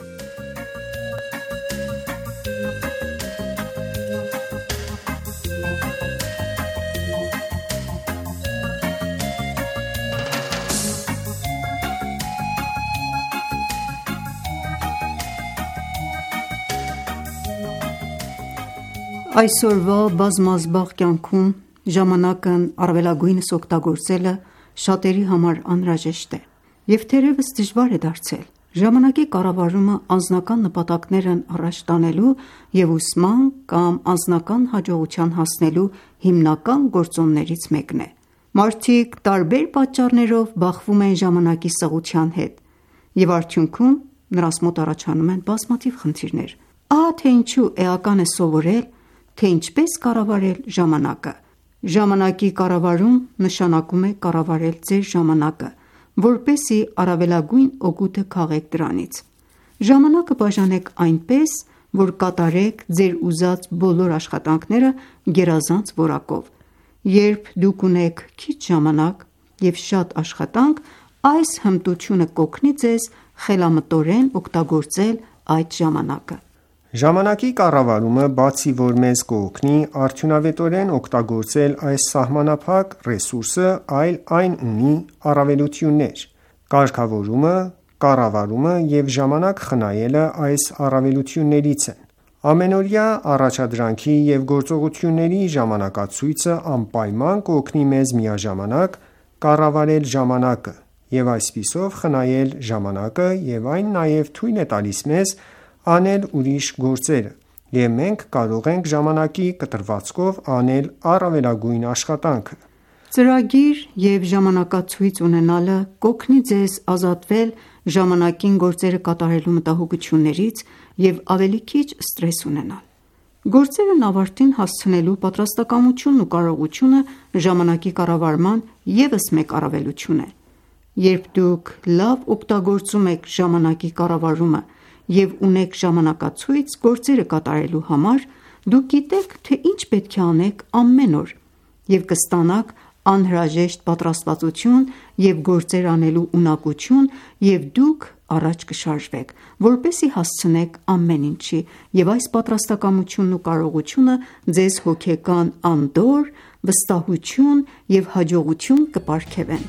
S2: Այսօրվա բազմազբաղ կյանքում ժամանակն առավելագույնս օգտագործելը շատերի համար անհրաժեշտ է և թերևս դժվար է դարձել։ Ժամանակի կառավարումը անձնական նպատակներն առաջ տանելու և ուսման կամ անձնական հաջողության հասնելու հիմնական գործոններից մեկն է։ Մարդիկ տարբեր պատճառներով բախվում են ժամանակի սղության հետ և արդյունքում նրանց մոտ առաջանում են բազմաթիվ խնդիրներ։ Ահա թե ինչու էական է սովորել, թե ինչպես կառավարել ժամանակը։ Ժամանակի կառավարում նշանակում է կառավարել ձեր ժամանակը, որպեսզի առավելագույն օգուտը քաղեք դրանից։ Ժամանակը բաժանեք այնպես, որ կատարեք ձեր ուզած բոլոր աշխատանքները գերազանց որակով։ Երբ դուք ունեք քիչ ժամանակ և շատ աշխատանք, այս հմտությունը կօգնի ձեզ խելամտորեն օգտագործել այդ ժամանակը։
S5: Ժամանակի կառավարումը բացի որ մեզ կօգնի արդյունավետորեն օգտագործել այս սահմանափակ ռեսուրսը, այլ այն ունի առավելություններ։ Կարգավորումը, կառավարումը և ժամանակ խնայելը այս առավելություններից են։ Ամենօրյա առաջադրանքի և գործողությունների ժամանակացույցը անպայման կօգնի մեզ միաժամանակ կառավարել ժամանակը և այսպիսով խնայել ժամանակը, և այն նաև թույլ է տալիս մեզ անել ուրիշ գործերը, և մենք կարող ենք ժամանակի կտրվածքով անել առավելագույն աշխատանքը։
S2: Ծրագիր և ժամանակացույց ունենալը կօգնի ձեզ ազատվել ժամանակին գործերը կատարելու մտահոգություններից և ավելի քիչ ստրես ունենալ։ Գործերն ավարտին հասցնելու պատրաստակամությունն ու կարողությունը ժամանակի կառավարման ևս մեկ առավելություն է։ Երբ դուք լավ օգտագործում եք ժամանակի կառավարումը և ունեք ժամանակացույց գործերը կատարելու համար, դուք գիտեք, թե ինչ պետք է անեք ամեն օր և կստանաք անհրաժեշտ պատրաստվածություն և գործեր անելու ունակություն, և դուք առաջ կշարժվեք, որպեսզի հասցնեք ամեն ինչի, և այս պատրաստակամությունն ու կարողությունը ձեզ հոգեկան անդորր, վստահություն և հաջողություն կպարգևեն։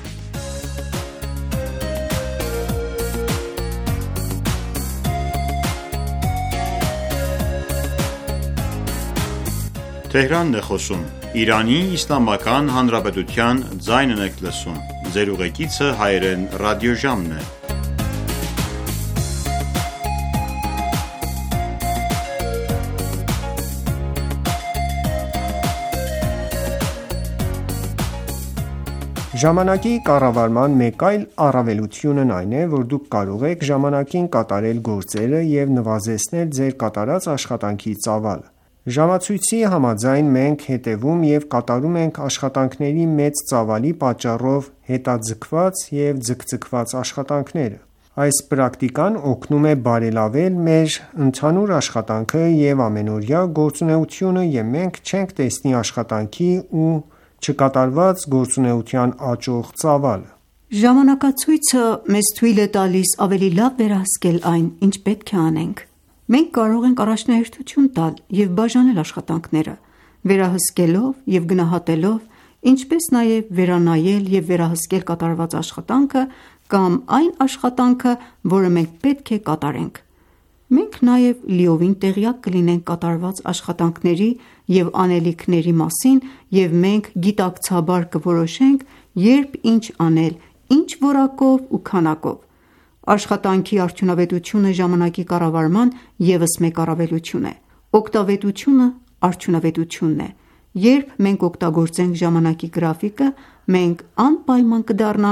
S5: Ժամանակի կառավարման մեկ այլ առավելությունն այն է, որ դուք կարող եք ժամանակին կատարել գործերը և նվազեցնել ձեր կատարած աշխատանքի ծավալը։ Ժամացույցի համաձայն մենք հետևում և կատարում ենք աշխատանքների մեծ ծավալի պատճառով հետաձգված և ձգձգված աշխատանքները։ Այս պրակտիկան օգնում է բարելավել մեր ընդհանուր աշխատանքը և ամենօրյա գործունեությունը, և մենք չենք տեսնի աշխատանքի ու չկատարված գործունեության աճող ծավալը։
S2: Ժամանակացույցը մեզ թույլ է տալիս ավելի լավ վերահսկել այն, ինչ պետք է անենք։ Մենք կարող ենք առաջնահերթություն տալ և բաժանել աշխատանքները, վերահսկելով և գնահատելով, ինչպես նաև վերանայել և վերահսկել կատարված աշխատանքը կամ այն աշխատանքը, որը մենք պետք է կատարենք։ Մենք նաև լիովին տեղյակ կլինենք կատարված աշխատանքների և անելիքների մասին, և մենք գիտակցաբար կորոշենք երբ ինչ անել, ինչ որակով ու քանակով։ Աշխատանքի արդյունավետությունը ժամանակի կառավարման ևս մեկ առավելություն է։ Օգտավետությունը արդյունավետությունն է։ Երբ մենք օգտագործենք ժամանակի գրաֆիկը, մենք անպայման կդառնանք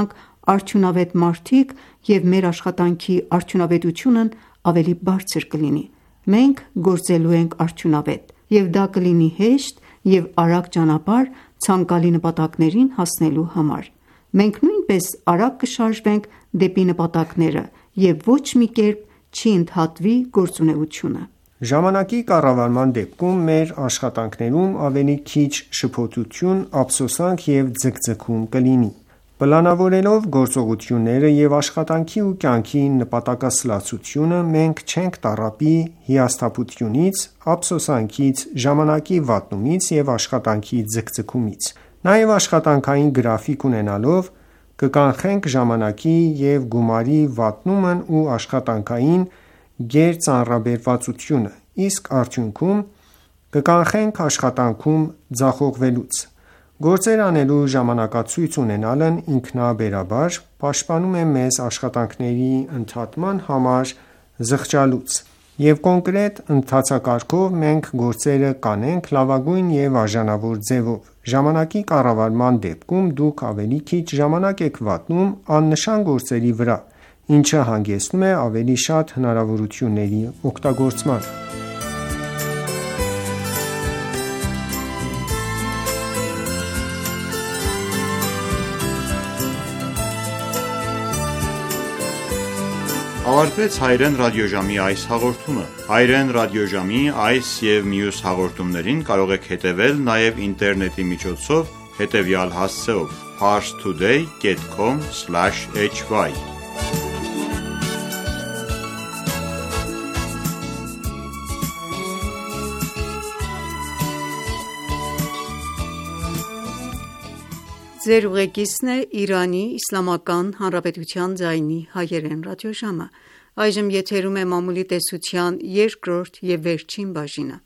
S2: արդյունավետ մարդիկ և մեր աշխատանքի արդյունավետությունն ավելի բարձր կլինի։ Մենք գործելու ենք արդյունավետ, և դա կլինի հեշտ և արագ ճանապարհ ցանկալի նպատակներին հասնելու համար։ Մենք նույնպես արագ կշարժվենք դեպի նպատակները և ոչ մի կերպ չի ընդհատվի գործունեությունը։
S5: Ժամանակի կառավարման դեպքում մեր աշխատանքներում ավելի քիչ շփոթություն, ափսոսանք և ձգձգում կլինի։ Պլանավորելով գործողությունները և աշխատանքի ու կյանքի նպատակասլացությունը, մենք չենք տառապի հիասթափությունից, ափսոսանքից, ժամանակի վատնումից և աշխատանքի ձգձգումից։ Նաև աշխատանքային գրաֆիկ ունենալով կկանխենք ժամանակի և գումարի վատնումն ու աշխատանքային գերծանրաբերվածությունը, իսկ արդյունքում կկանխենք աշխատանքում ձախողվելուց։ Գործեր անելու ժամանակացույց ունենալն ինքնաբերաբար պաշտպանում է մեզ աշխատանքների ընդհատման համար զղջալուց, և կոնկրետ ընթացակարգով մենք գործերը կանենք լավագույն և արժանավոր ձևով։ Ժամանակի կառավարման դեպքում դուք ավելի քիչ ժամանակ եք վատնում աննշան գործերի վրա, ինչը հանգեցնում է ավելի շատ հնարավորությունների օգտագործման։
S1: Ավարտվեց Հայերեն ռադիոժամի այս հաղորդումը։ Հայերեն ռադիոժամի այս և մյուս հաղորդումներին կարող եք հետևել նաև ինտերնետի միջոցով հետևյալ հասցեով՝ parstoday.com/hy
S2: Ձեր ուղեկիցն է Իրանի Իսլամական Հանրապետության ձայնի հայերեն ռադիոժամը։ Այժմ եթերում է մամուլի տեսության երկրորդ և վերջին բաժինը։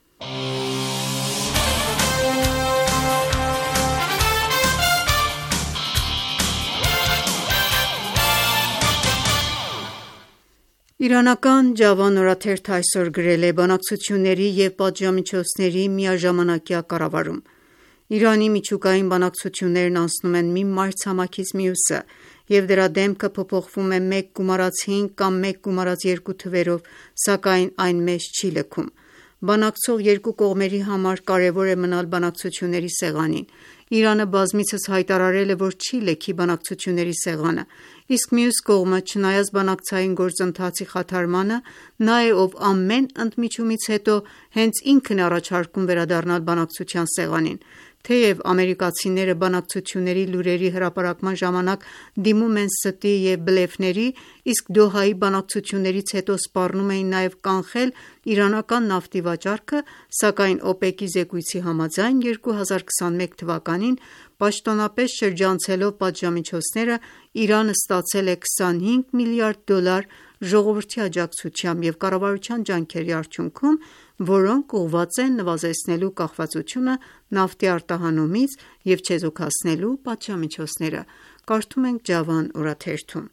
S2: Իրանական Ջավան օրաթերթը այսօր գրել է բանակցությունների և պատժամիջոցների միաժամանակյա կառավարում։ Իրանի միջուկային բանակցություններն անցնում են մի մայրցամաքից մյուսը, և դրա դեմքը փոփոխվում է 1+5 կամ 1+2 թվերով, սակայն այն մեծ չի լքում։ Բանակցող երկու կողմերի համար կարևոր է մնալ բանակցությունների սեղանին։ Իրանը բազմիցս հայտարարել է, որ չի լքի բանակցությունների սեղանը, իսկ մյուս կողմը, չնայած բանակցային գործընթացի խաթարմանը, նա է, ով ամեն ընդմիջումից հետո հենց ինքն է առաջարկում վերադառնալ բանակցության սեղանին։ Թեև ամերիկացիները բանակցությունների լուրերի հրապարակման ժամանակ դիմում են ստի և բլեֆների, իսկ Դոհայի բանակցություններից հետո սպառնում էին նաև կանխել իրանական նավթի վաճառքը, սակայն ՕՊԵԿ-ի զեկույցի համաձայն 2021 թվականին պաշտոնապես շրջանցելով պատժամիջոցները, Իրանը ստացել է $25 միլիարդ ժողովրդի աջակցությամբ և կառավարության ջանքերի արդյունքում, որոնք ուղղված են նվազեցնելու կախվածությունը նավթի արտահանումից և չեզոքացնելու պատժամիջոցները։ Կարդում ենք Ջավան օրաթերթում։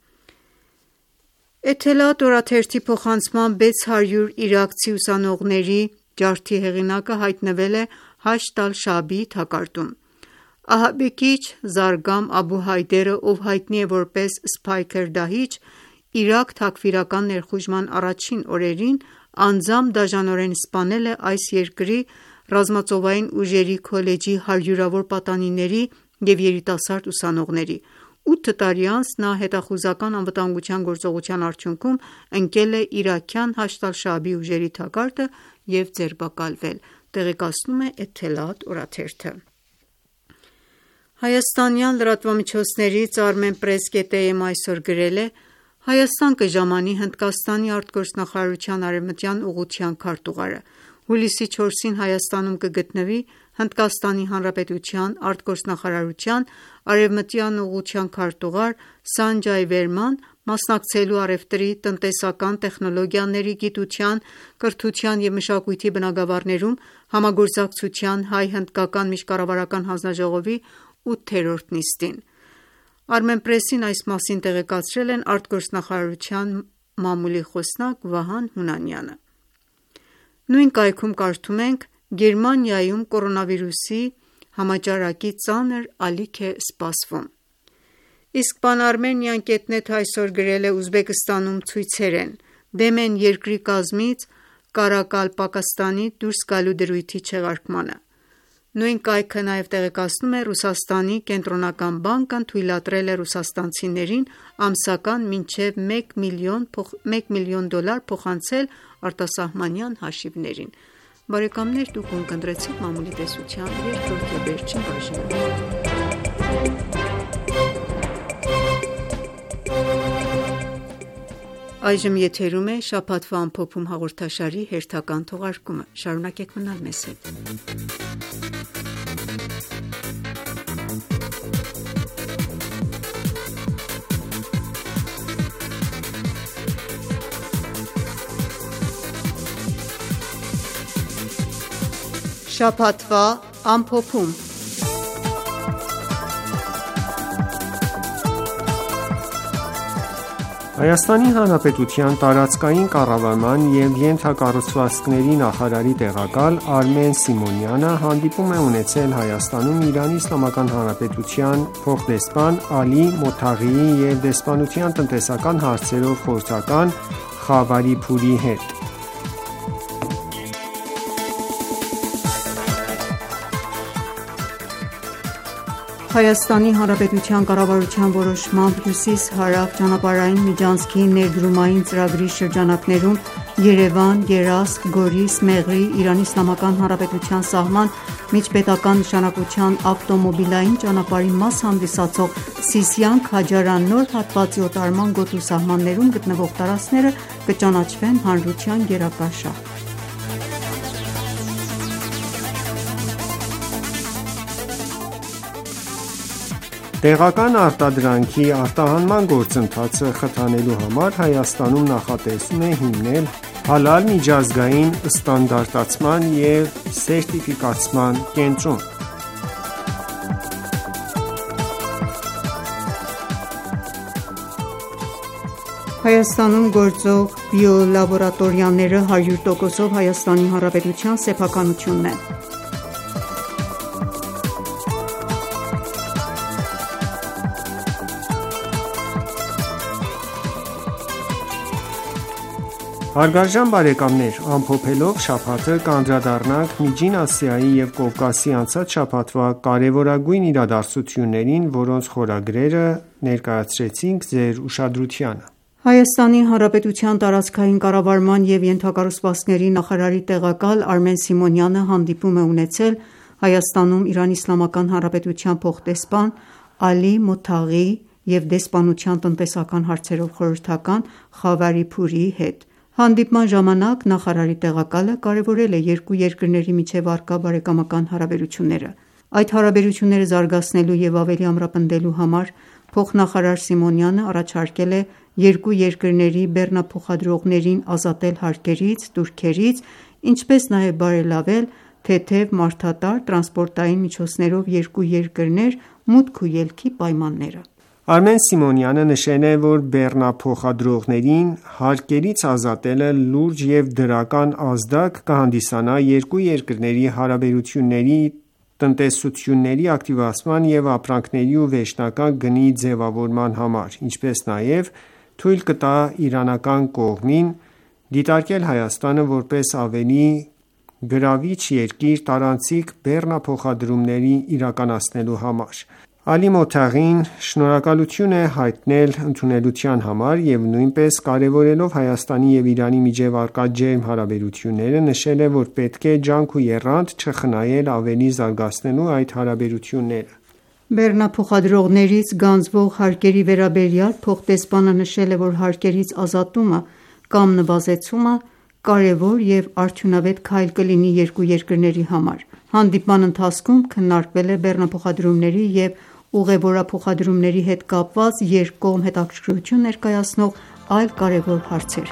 S2: Էթելադ օրաթերթի փոխանցմամբ 600 իրաքցի ուսանողների ջարդի հեղինակը հայտնվել է Հաշտ ալ-Շաաբիի թակարդում։ Ահաբեկիչ Զարգամ Աբու Հայդերը, ով հայտնի է որպես Սփայքեր Դահիճ, Իրաք թաքֆիրական ներխուժման առաջին օրերին անձամբ դաժանորեն սպանել է այս երկրի ռազմածովային ուժերի քոլեջի հարյուրավոր պատանիների և երիտասարդ ուսանողների։ 8 տարի անց նա հետախուզական անվտանգության գործողության արդյունքում ընկել է իրաքյան Հաշտ ալ-Շաաբի ուժերի թակարդը և ձերբակալվել, տեղեկացնում է Էթելադ օրաթերթը։ Հայաստանյան լրատվամիջոցներից Armenpress.am այսօր գրել է. Հայաստան կժամանի Հնդկաստանի արտգործնախարարության արևմտյան ուղղության քարտուղարը։ Հուլիսի 4-ին Հայաստանում կգտնվի Հնդկաստանի Հանրապետության արտգործնախարարության արևմտյան ուղղության քարտուղար Սանջայ Վերման մասնակցելու առևտրի, տնտեսական, տեխնոլոգիաների, գիտության, կրթության և մշակույթի բնագավառներում համագործակցության հայ-հնդկական միջկառավարական հանձնաժողովի 8-րդ նիստին։ Armenpress-ին այս մասին տեղեկացրել են արտգործնախարարության մամուլի խոսնակ Վահան Հունանյանը։ Նույն կայքում կարդում ենք. Գերմանիայում կորոնավիրուսի համաճարակի ծանր ալիք է սպասվում։ Իսկ բան Armenian կետնետ այսօր գրել է Ուզբեկստանում ցույցեր են, դեմ են երկրի կազմից Կարակալպակստանի դուրս գալու դրույթի չեղարկմանը։ Նույն կայքը նաև տեղեկացնում է Ռուսաստանի կենտրոնական բանկն թույլատրել է ռուսաստանցիներին ամսական մինչև $1 միլիոն փոխանցել արտասահմանյան հաշիվներին։ Բարեկամներ, դուք ունկնդրեցիք մամուլի տեսության երկրորդ և վերջին բաժինը։ Այժմ եթերում է շաբաթվա ամփոփում հաղորդաշարի հերթական թողարկումը։ Շարունակեք մնալ մեզ հետ։ Շաբաթվա ամփոփում։
S5: Հայաստանի Հանրապետության տարածքային կառավարման և ենթակառուցվածքների նախարարի տեղակալ Արմեն Սիմոնյանը հանդիպում է ունեցել Հայաստանում Իրանի Իսլամական Հանրապետության փոխդեսպան Ալի Մոթաղիի և դեսպանության տնտեսական հարցերով խորհրդական Խավարի Փուրի հետ։
S2: Հայաստանի Հանրապետության կառավարության որոշմամբ Հյուսիս-Հարավ ճանապարհային միջանցքի ներդրումային ծրագրի շրջանակներում Երևան, Երաստ, Գորիս, Մեղրի, Իրանի Իսլամական Հանրապետության սահման միջպետական նշանակության ավտոմոբիլային ճանապարհի մաս հանդիսացող Սիսիան-Քաջարան նոր հատվածի օտարման գոտու սահմաններում գտնվող տարածքները կճանաչվեն հանրության գերակա շահ։
S5: Տեղական արտադրանքի արտահանման գործընթացը խթանելու համար Հայաստանում նախատեսում է հիմնել հալալ միջազգային ստանդարտացման և սերտիֆիկացման կենտրոն։
S2: Հայաստանում գործող բիոլաբորատորիաները 100%-ով Հայաստանի Հանրապետության սեփականությունն են։
S5: Հարգարժան բարեկամներ, ամփոփելով շաբաթը կանդրադառնանք Միջին Ասիայի և Կովկասի անցած շաբաթվա կարևորագույն իրադարձություններին, որոնց խորագրերը ներկայացրեցինք ձեր ուշադրությանը։
S2: Հայաստանի Հանրապետության տարածքային կառավարման և ենթակառուցվածքների նախարարի տեղակալ Արմեն Սիմոնյանը հանդիպում է ունեցել Հայաստանում Իրանի Իսլամական Հանրապետության փոխդեսպան Ալի Մոթաղիի և դեսպանության տնտեսական հարցերով խորհրդական Խավարի Փուրիի հետ։ Հանդիպման ժամանակ նախարարի տեղակալը կարևորել է երկու երկրների միջև առկա բարեկամական հարաբերությունները։ Այդ հարաբերությունները զարգացնելու և ավելի ամրապնդելու համար փոխնախարար Սիմոնյանը առաջարկել է երկու երկրների բեռնափոխադրողներին ազատել հարկերից, տուրքերից, ինչպես նաև բարելավել թեթև մարդատար տրանսպորտային միջոցներով երկու երկրներ մուտք ու ելքի պայմանները։
S5: Արմեն Սիմոնյանը նշել է, որ բեռնափոխադրողներին հարկերից ազատելը լուրջ և դրական ազդակ կհանդիսանա երկու երկրների հարաբերությունների, տնտեսությունների ակտիվացման և ապրանքների ու վերջնական գնի ձևավորման համար, ինչպես նաև թույլ կտա իրանական կողմին դիտարկել Հայաստանը որպես ավելի գրավիչ երկիր տարանցիկ բեռնափոխադրումներ իրականացնելու համար։ Ալի Մոթաղին շնորհակալություն է հայտնել ընդունելության համար և նույնպես կարևորելով Հայաստանի և Իրանի միջև առկա ջերմ հարաբերությունները, նշել է, որ պետք է ջանք ու եռանդ չխնայել ավելի զարգացնելու այդ հարաբերությունները։
S2: Բեռնափոխադրողներից գանձվող հարկերի վերաբերյալ փոխդեսպանը նշել է, որ հարկերից ազատումը կամ նվազեցումը կարևոր և արդյունավետ քայլ կլինի երկու երկրների համար։ Հանդիպման ընթացքում քննարկվել է բեռնափոխադրումների և ուղևորափոխադրումների հետ կապված երկկողմ հետաքրքրություն ներկայացնող այլ կարևոր հարցեր։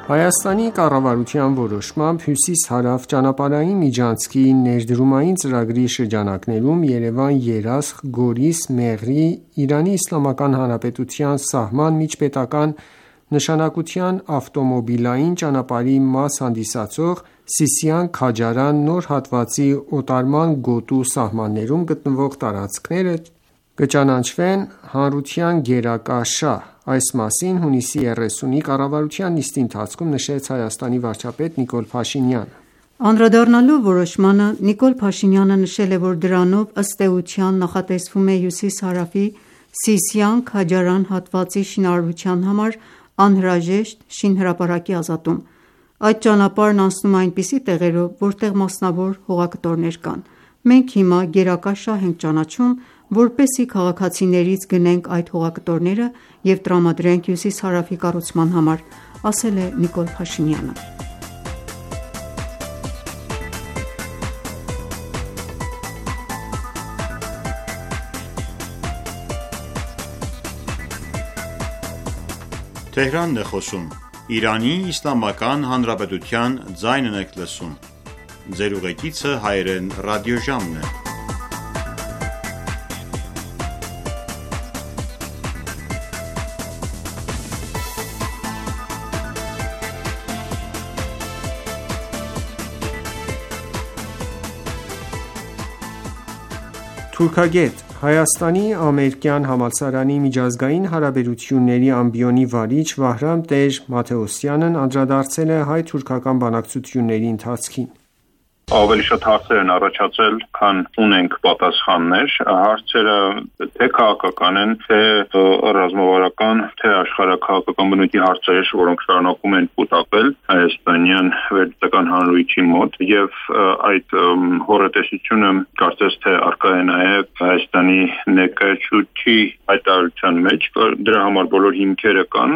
S5: Հայաստանի կառավարության որոշմամբ հյուսիս-հարավ ճանապարհային միջանցքի ներդրումային ծրագրի շրջանակներում Երևան-Երասխ-Գորիս-Մեղրի Իրանի Իսլամական Հանրապետության սահման միջպետական նշանակության ավտոմոբիլային ճանապարհի մաս հանդիսացող Սիսիան-Քաջարան նոր հատվածի օտարման գոտու սահմաններում գտնվող տարածքները կճանաչվեն հանրության գերակա շահ։ Այս մասին հունիսի 30-ի կառավարության նիստի ընթացքում նշեց Հայաստանի վարչապետ Նիկոլ Փաշինյանը։
S2: Անդրադառնալով որոշմանը, Նիկոլ Փաշինյանը նշել է, որ դրանով ըստ էության նախատեսվում է հյուսիս-հարավի Սիսիան-Քաջարան հատվածի շինարարության համար անհրաժեշտ շինհրապարակի ազատում։ Այդ ճանապարհն անցնում է այնպիսի տեղերով, որտեղ մասնավոր հողակտորներ կան։ Մենք հիմա գերակա շահ ենք ճանաչում, որպեսզի քաղաքացիներից գնենք այդ հողակտորները և տրամադրենք հյուսիս-հարավի կառուցման համար, ասել է Նիկոլ Փաշինյանը։
S1: Թեհրանն է խոսում։ Իրանի Իսլամական Հանրապետության ձայնն եք լսում։ Ձեր ուղեկիցը հայերեն ռադիոժամն է։
S5: Թուրքագետ Հայաստանի ամերիկյան համալսարանի միջազգային հարաբերությունների ամբիոնի վարիչ Վահրամ Տեր Մաթեոսյանն անդրադարձել է հայ-թուրքական բանակցությունների ընթացքին։
S8: Ավելի շատ հարցեր են առաջացել, քան ունենք պատասխաններ։ Հարցերը թե քաղաքական են, թե ռազմավարական, թե աշխարհաքաղաքական բնույթի հարցեր, որոնք շարունակում են կուտակվել հայաստանյան վերլուծական հանրույթի մոտ, եւ այդ հորատեսությունը կարծես թե առկա է նաեւ Հայաստանի ներկայացուցիչի հայտարարության մեջ։ Դրա համար բոլոր հիմքերը կան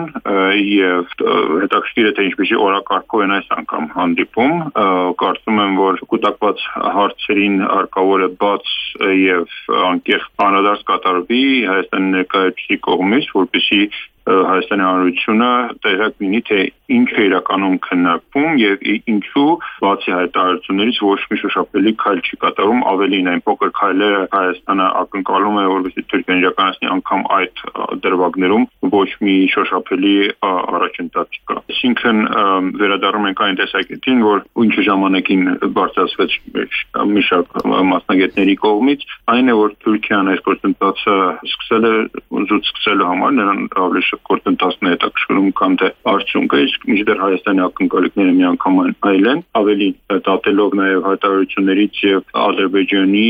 S8: եւ հետաքրքիր է թե ինչպեսի օրակարգով են այս անգամ հանդիպում։ Կարծում եմ, որ կուտակված հարցերին հարկավոր է բաց եւ անկեղծ անդրադարձ կատարվի Հայաստանի ներկայացուցիչի կողմից, որպեսզի Հայաստանի հանրությունը տեղյակ լինի, թե ինչ է իրականում քննարկվում եւ ինչու բացի հայտարարություններից ոչ մի շոշափելի քայլ չի կատարում, ավելին այն փոքր քայլերը Հայաստանը ակնկալում է, որպեսզի Թուրքիան իրականացնի անգամ այդ դրվագներում ոչ մի շոշափելի առաջընթաց չկա։ Այսինքն վերադառնում ենք այն տեսակետին, որ ինչ ժամանակին բարձրացվեց մի շարք մասնագետների կողմից, այն է, որ Թուրքիան այս գործընթացը սկսել է զուտ համար նրան ավելի գործընթացն է հետաքրքրում, քան թե արդյունքը, իսկ մինչդեռ Հայաստանի ակնկալիքները միանգամայն այլ են, ավելի դատելով նաև հայտարարություններից եւ Ադրբեջանի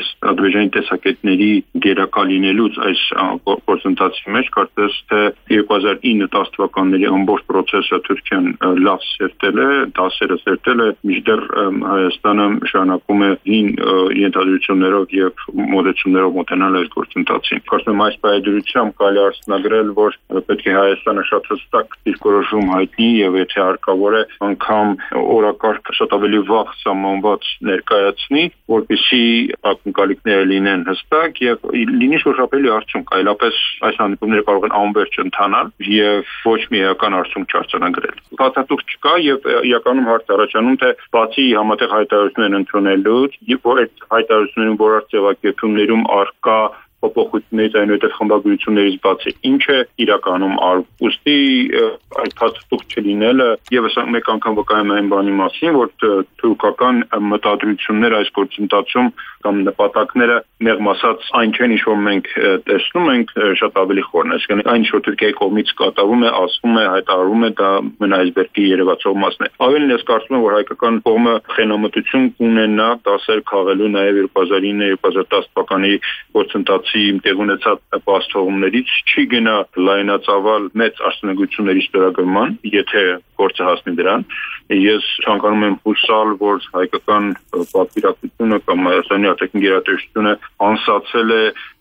S8: տեսակետների գերակա լինելուց այս գործընթացի մեջ, կարծես թե 2009-10 թվականների ամբողջ process-ը Թուրքիան լավ սերտել է, դասերը սերտել է, մինչդեռ Հայաստանը շարունակում է հին ենթադրություններով եւ մոդեցումներով մոտենալ այս գործընթացին։ Կարծում եմ այս պայմանությամբ կարելի է արձանագրել, որ պետք է Հայաստանը շատ հստակ դիրքորոշում հայտնի եւ եթե հարկավոր է անգամ օրակարգ շատ ավելի վաղ սահմանված ներկայացնի, որպեսզի ակնկալիքները լինեն հստակ եւ լինի շոշափելի արդյունք, այլապես այս հանդիպումները կարող են անվերջ ընթանալ եւ ոչ մի էական արդյունք չարձանագրել։ Բացատրուկ չկա եւ իրականում հարց առաջանում թե բացի համատեղ հայտարարություններ ընդունելուց եւ որ այդ հայտարարություններում որոշ ձևակերպումներում առկա փոփոխություններից այնուհետև խմբագրություններից բացի ինչ է իրականում արվում։ Ուստի այդ փաստաթուղթ չլինելը եւս մեկ անգամ վկայում է այն բանի մասին, որ թուրքական մտադրությունները այս գործընթացում կամ նպատակները մեղմ ասած այն չեն, ինչ որ մենք տեսնում ենք, շատ ավելի խորն է։ Այսինքն այն ինչ որ Թուրքիայի կողմից կատարվում է, ասվում է, հայտարարվում է, դա մեն այսբերգի երևացող մասն է։ Ավելին ես կարծում եմ, որ հայկական կողմը խենամտություն կունենա դասեր քաղելու նաեւ 2009-2010 թվականի գործընթացի տեղ ունեցած բացթողումներից չի գնա լայնածավալ մեծ արտոնագությունների ստորագրման, եթե գործը հասնի դրան։ Ես ցանկանում եմ հուսալ, որ հայկական պատվիրակությունը կամ Հայաստանի արտաքին գերատեսչությունը անսացել է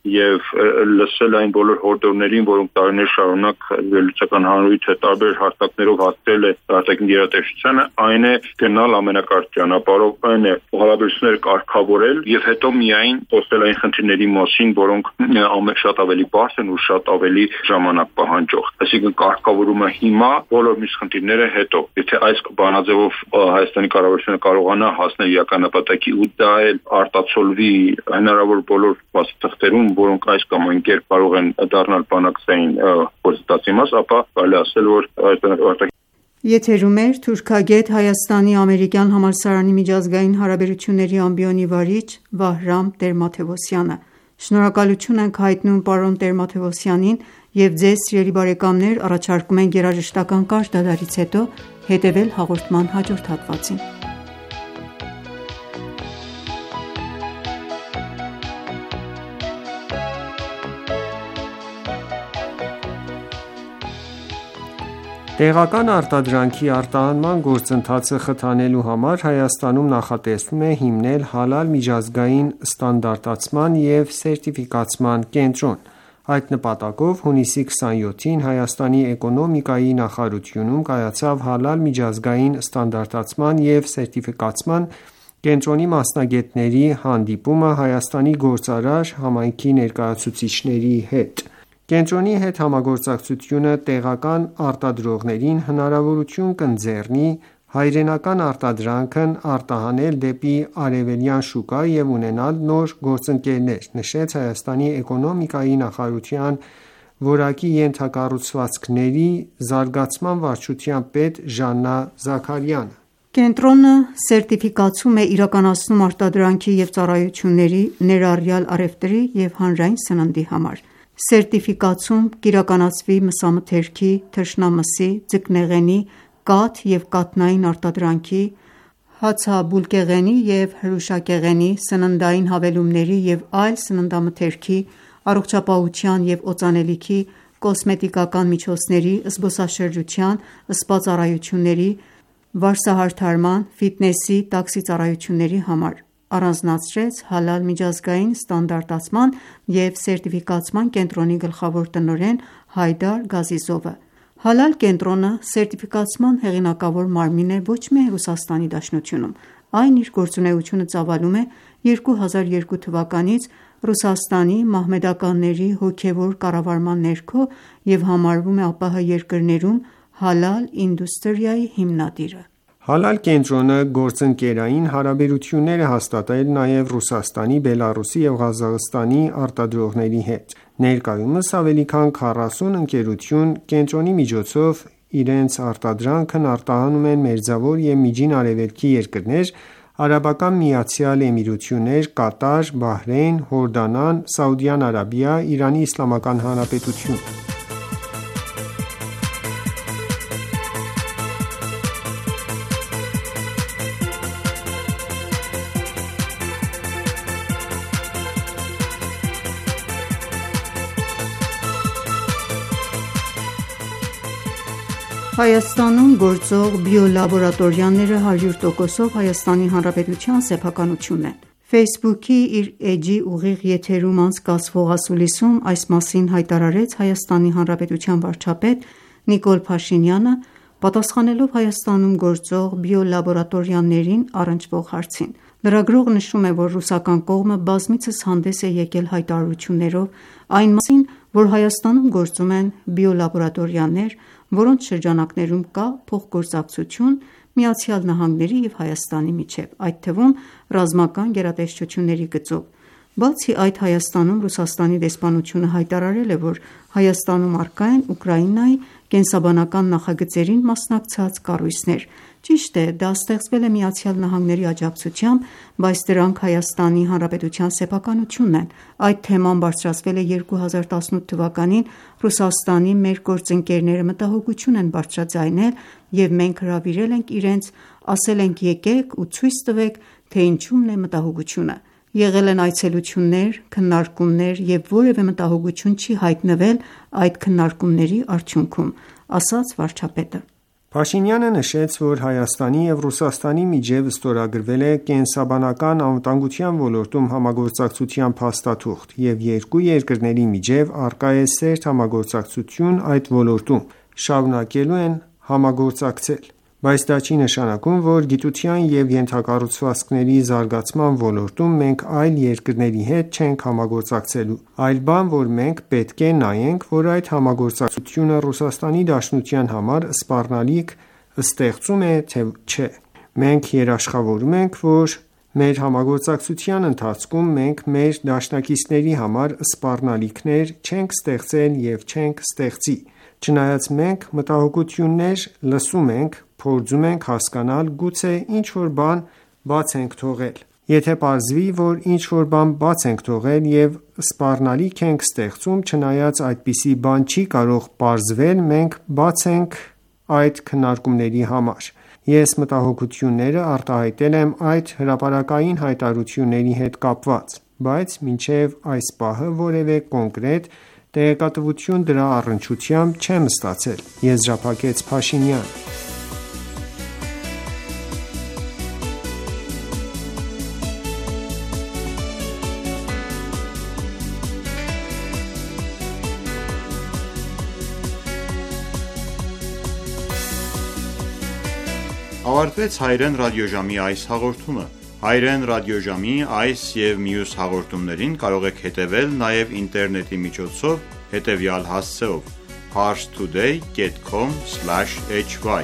S8: եւ լսել այն բոլոր հորդորներին, որոնք տարիներ շարունակ վերլուծական հանրույթը տարբեր հարթակներով հաստատել է արտաքին գերատեսչությանը, այն է գնալ ամենակարճ ճանապարհով, այն է հարաբերությունները կարգավորել եւ հետո միայն խոսել այն խնդիրների մասին, որոնք շատ ավելի բարձր են ու շատ ավելի ժամանակ պահանջող։ Այսինքն կարգավորումը հիմա, բոլոր մյուս խնդիրները հետո։ Եթե այս բանաձևով Հայաստանի կառավարությունը կարողանա հասնել իրական նպատակի ու դա էլ արտացոլվի հնարավոր բոլոր փաստաթղթերում, որոնք այս կամ այն կերպ կարող են դառնալ բանակցային գործընթացի մաս, ապա կարելի ասել, որ
S2: Եթերում էր թուրքագետ Հայաստանի ամերիկյան համալսարանի միջազգային հարաբերությունների ամբիոնի վարիչ Վահրամ Տեր-Մաթևոսյանը։ Շնորհակալություն ենք հայտնում պարոն Տեր-Մաթևոսյանին եւ ձեզ սիրելի բարեկամներ առաջարկում ենք երաժշտական կարճ դադարից հետո հետևել հաղորդման հաջորդ հատվածին։
S5: Տեղական արտադրանքի արտահանման գործընթացը խթանելու համար Հայաստանում նախատեսվում է հիմնել հալալ միջազգային ստանդարտացման և սերտիֆիկացման կենտրոն։ Այդ նպատակով հունիսի 27-ին Հայաստանի էկոնոմիկայի նախարարությունում կայացավ հալալ միջազգային ստանդարտացման և սերտիֆիկացման կենտրոնի մասնագետների հանդիպումը Հայաստանի գործարար համայնքի ներկայացուցիչների հետ։ Կենտրոնի հետ համագործակցությունը տեղական արտադրողներին հնարավորություն կընձեռնի հայրենական արտադրանքն արտահանել դեպի արևելյան շուկա և ունենալ նոր գործընկերներ, նշեց Հայաստանի էկոնոմիկայի նախարարության որակի ենթակառուցվածքների զարգացման վարչության պետ Ժաննա Զաքարյանը։
S2: Կենտրոնը սերտիֆիկացում է իրականացնում արտադրանքի և ծառայությունների, ներառյալ առևտրի և հանրային սննդի համար։ Սերտիֆիկացում կիրականացվի մսամթերքի, թռչնամսի, ձկնեղենի, կաթ և կաթնային արտադրանքի, հացաբուլկեղենի և հրուշակեղենի, սննդային հավելումների և այլ սննդամթերքի, առողջապահության և օծանելիքի, կոսմետիկական միջոցների, զբոսաշրջության, սպա ծառայությունների, վարսահարդարման, ֆիթնեսի, տաքսի ծառայությունների համար։ Առանձնացրեց հալալ միջազգային ստանդարտացման և սերտիֆիկացման կենտրոնի գլխավոր տնօրեն Հայդար Գազիզովը։ Հալալ կենտրոնը սերտիֆիկացման հեղինակավոր մարմին է ոչ միայն Ռուսաստանի Դաշնությունում, այն իր գործունեությունը ծավալում է 2002 թվականից Ռուսաստանի մահմեդականների հոգևոր կառավարման ներքո և համարվում է ԱՊՀ երկրներում հալալ ինդուստրիայի հիմնադիրը։
S5: Հալալ կենտրոնը գործընկերային հարաբերություններ է հաստատել նաև Ռուսաստանի, Բելառուսի և Ղազախստանի արտադրողների հետ։ Ներկայումս ավելի քան 40 ընկերություն կենտրոնի միջոցով իրենց արտադրանքն արտահանում են Մերձավոր և Միջին Արևելքի երկրներ, Արաբական Միացյալ Էմիրություններ, Կատար, Բահրեյն, Հորդանան, Սաուդյան Արաբիա, Իրանի Իսլամական Հանրապետություն։
S2: Հայաստանում գործող բիոլաբորատորիաները 100%-ով Հայաստանի Հանրապետության սեփականությունն են։ Facebook-ի իր էջի ուղիղ եթերում անցկացվող ասուլիսում այս մասին հայտարարեց Հայաստանի Հանրապետության վարչապետ Նիկոլ Փաշինյանը, պատասխանելով Հայաստանում գործող բիոլաբորատորիաներին առնչվող հարցին։ Լրագրողը նշում է, որ ռուսական կողմը բազմիցս հանդես է եկել հայտարարություններով այն մասին, որ Հայաստանում գործում են բիոլաբորատորիաներ, որոնց շրջանակներում կա փոխգործակցություն ԱՄՆ-ի և Հայաստանի միջև, այդ թվում ռազմական գերատեսչությունների գծով։ Բացի այդ, Հայաստանում Ռուսաստանի դեսպանությունը հայտարարել է, որ Հայաստանում առկա են Ուկրաինայի կենսաբանական նախագծերին մասնակցած կառույցներ։ Ճիշտ է, դա ստեղծվել է ԱՄՆ-ի աջակցությամբ, բայց դրանք Հայաստանի Հանրապետության սեփականությունն են։ Այդ թեման բարձրացվել է 2018 թվականին, Ռուսաստանի մեր գործընկերները մտահոգություն են բարձրաձայնել և մենք հրավիրել ենք իրենց, ասել ենք եկեք ու ցույց տվեք, թե ինչումն է մտահոգությունը։ Եղել են այցելություններ, քննարկումներ և որևէ մտահոգություն չի հայտնվել այդ քննարկումների արդյունքում, ասաց վարչապետը։
S5: Փաշինյանը նշեց, որ Հայաստանի և Ռուսաստանի միջև ստորագրվել է կենսաբանական անվտանգության ոլորտում համագործակցության փաստաթուղթ և երկու երկրների միջև առկա է սերտ համագործակցություն այդ ոլորտում, շարունակելու են համագործակցել: Բայց դա չի նշանակում, որ գիտության և ենթակառուցվածքների զարգացման ոլորտում մենք այլ երկրների հետ չենք համագործակցելու: Այլ բան, որ մենք պետք է նայենք, որ այդ համագործակցությունը ՌԴ համար սպառնալիք ստեղծում է, թե չէ: Մենք երաշխավորում ենք, որ մեր համագործակցության ընթացքում մենք մեր դաշնակիցների համար սպառնալիքներ չենք ստեղծել և չենք ստեղծի: Չնայած մենք մտահոգություններ լսում ենք, փորձում ենք հասկանալ գուցե ինչ-որ բան բաց ենք թողել: Եթե պարզվի, որ ինչ-որ բան բաց ենք թողել և սպառնալիք ենք ստեղծում, չնայած այդպիսի բան չի կարող պարզվել, մենք բաց ենք այդ քննարկումների համար: Ես մտահոգությունները արտահայտել եմ այդ հրապարակային հայտարարությունների հետ կապված, բայց մինչև այս պահը որևէ կոնկրետ տեղեկատվություն դրա առնչությամբ չեմ ստացել, եզրափակեց Փաշինյանը:
S1: Ավարտվեց Հայրեն ռադիոժամի այս հաղորդումը: Հայրեն ռադիոժամի այս և մյուս հաղորդումներին կարող եք հետևել նաև ինտերնետի միջոցով հետևյալ հասցեով՝ parstoday.com/hy: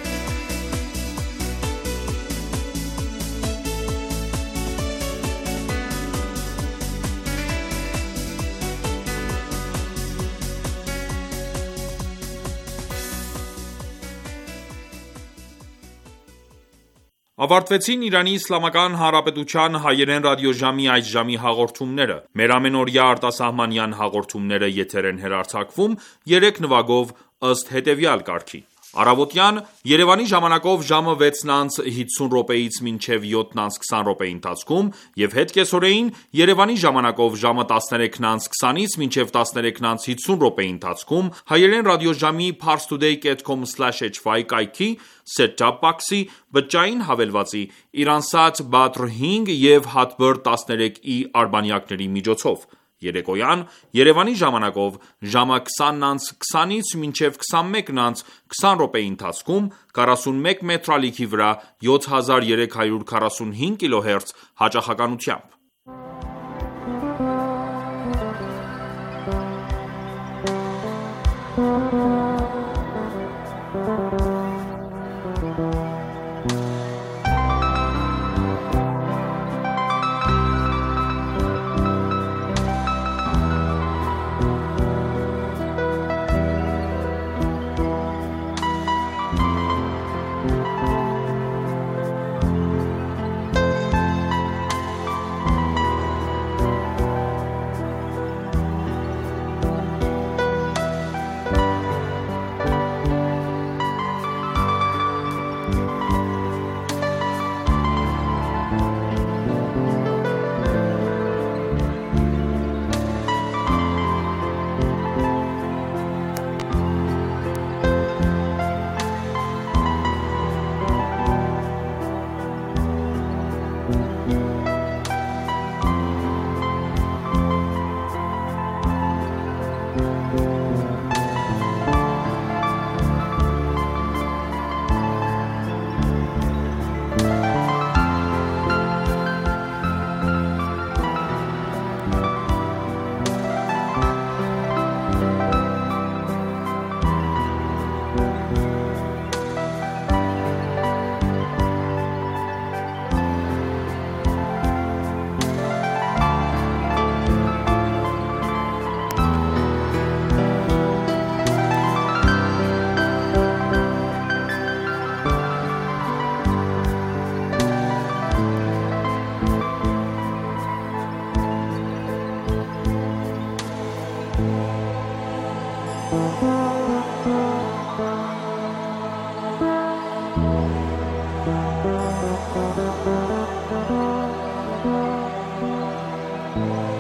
S9: Ավարտվեցին Իրանի Իսլամական Հանրապետության հայերեն ռադիոժամի այս ժամի հաղորդումները: Մեր ամենօրյա արտասահմանյան հաղորդումները եթեր են հեռարձակվում 3 նվագով ըստ հետևյալ կարգի: Առավոտյան Երևանի ժամանակով ժամը 6:50-ից մինչև 7:20 ընթացքում և հետ կեսօրեին Երևանի ժամանակով ժամը 13:20-ից մինչև 13:50 ընթացքում հայերեն ռադիոժամի parstoday.com/hy կայքի set-top box-ի, բջջային հավելվածի, Iransat Badr 5 և Hotbird 13e արբանյակների միջոցով: Երեկոյան Երևանի ժամանակով ժամը 20:20-ից մինչև 21:20 ընթացքում 41 մետրալիքի վրա 7345 kHz հաճախականությամբ:
S10: Thank you.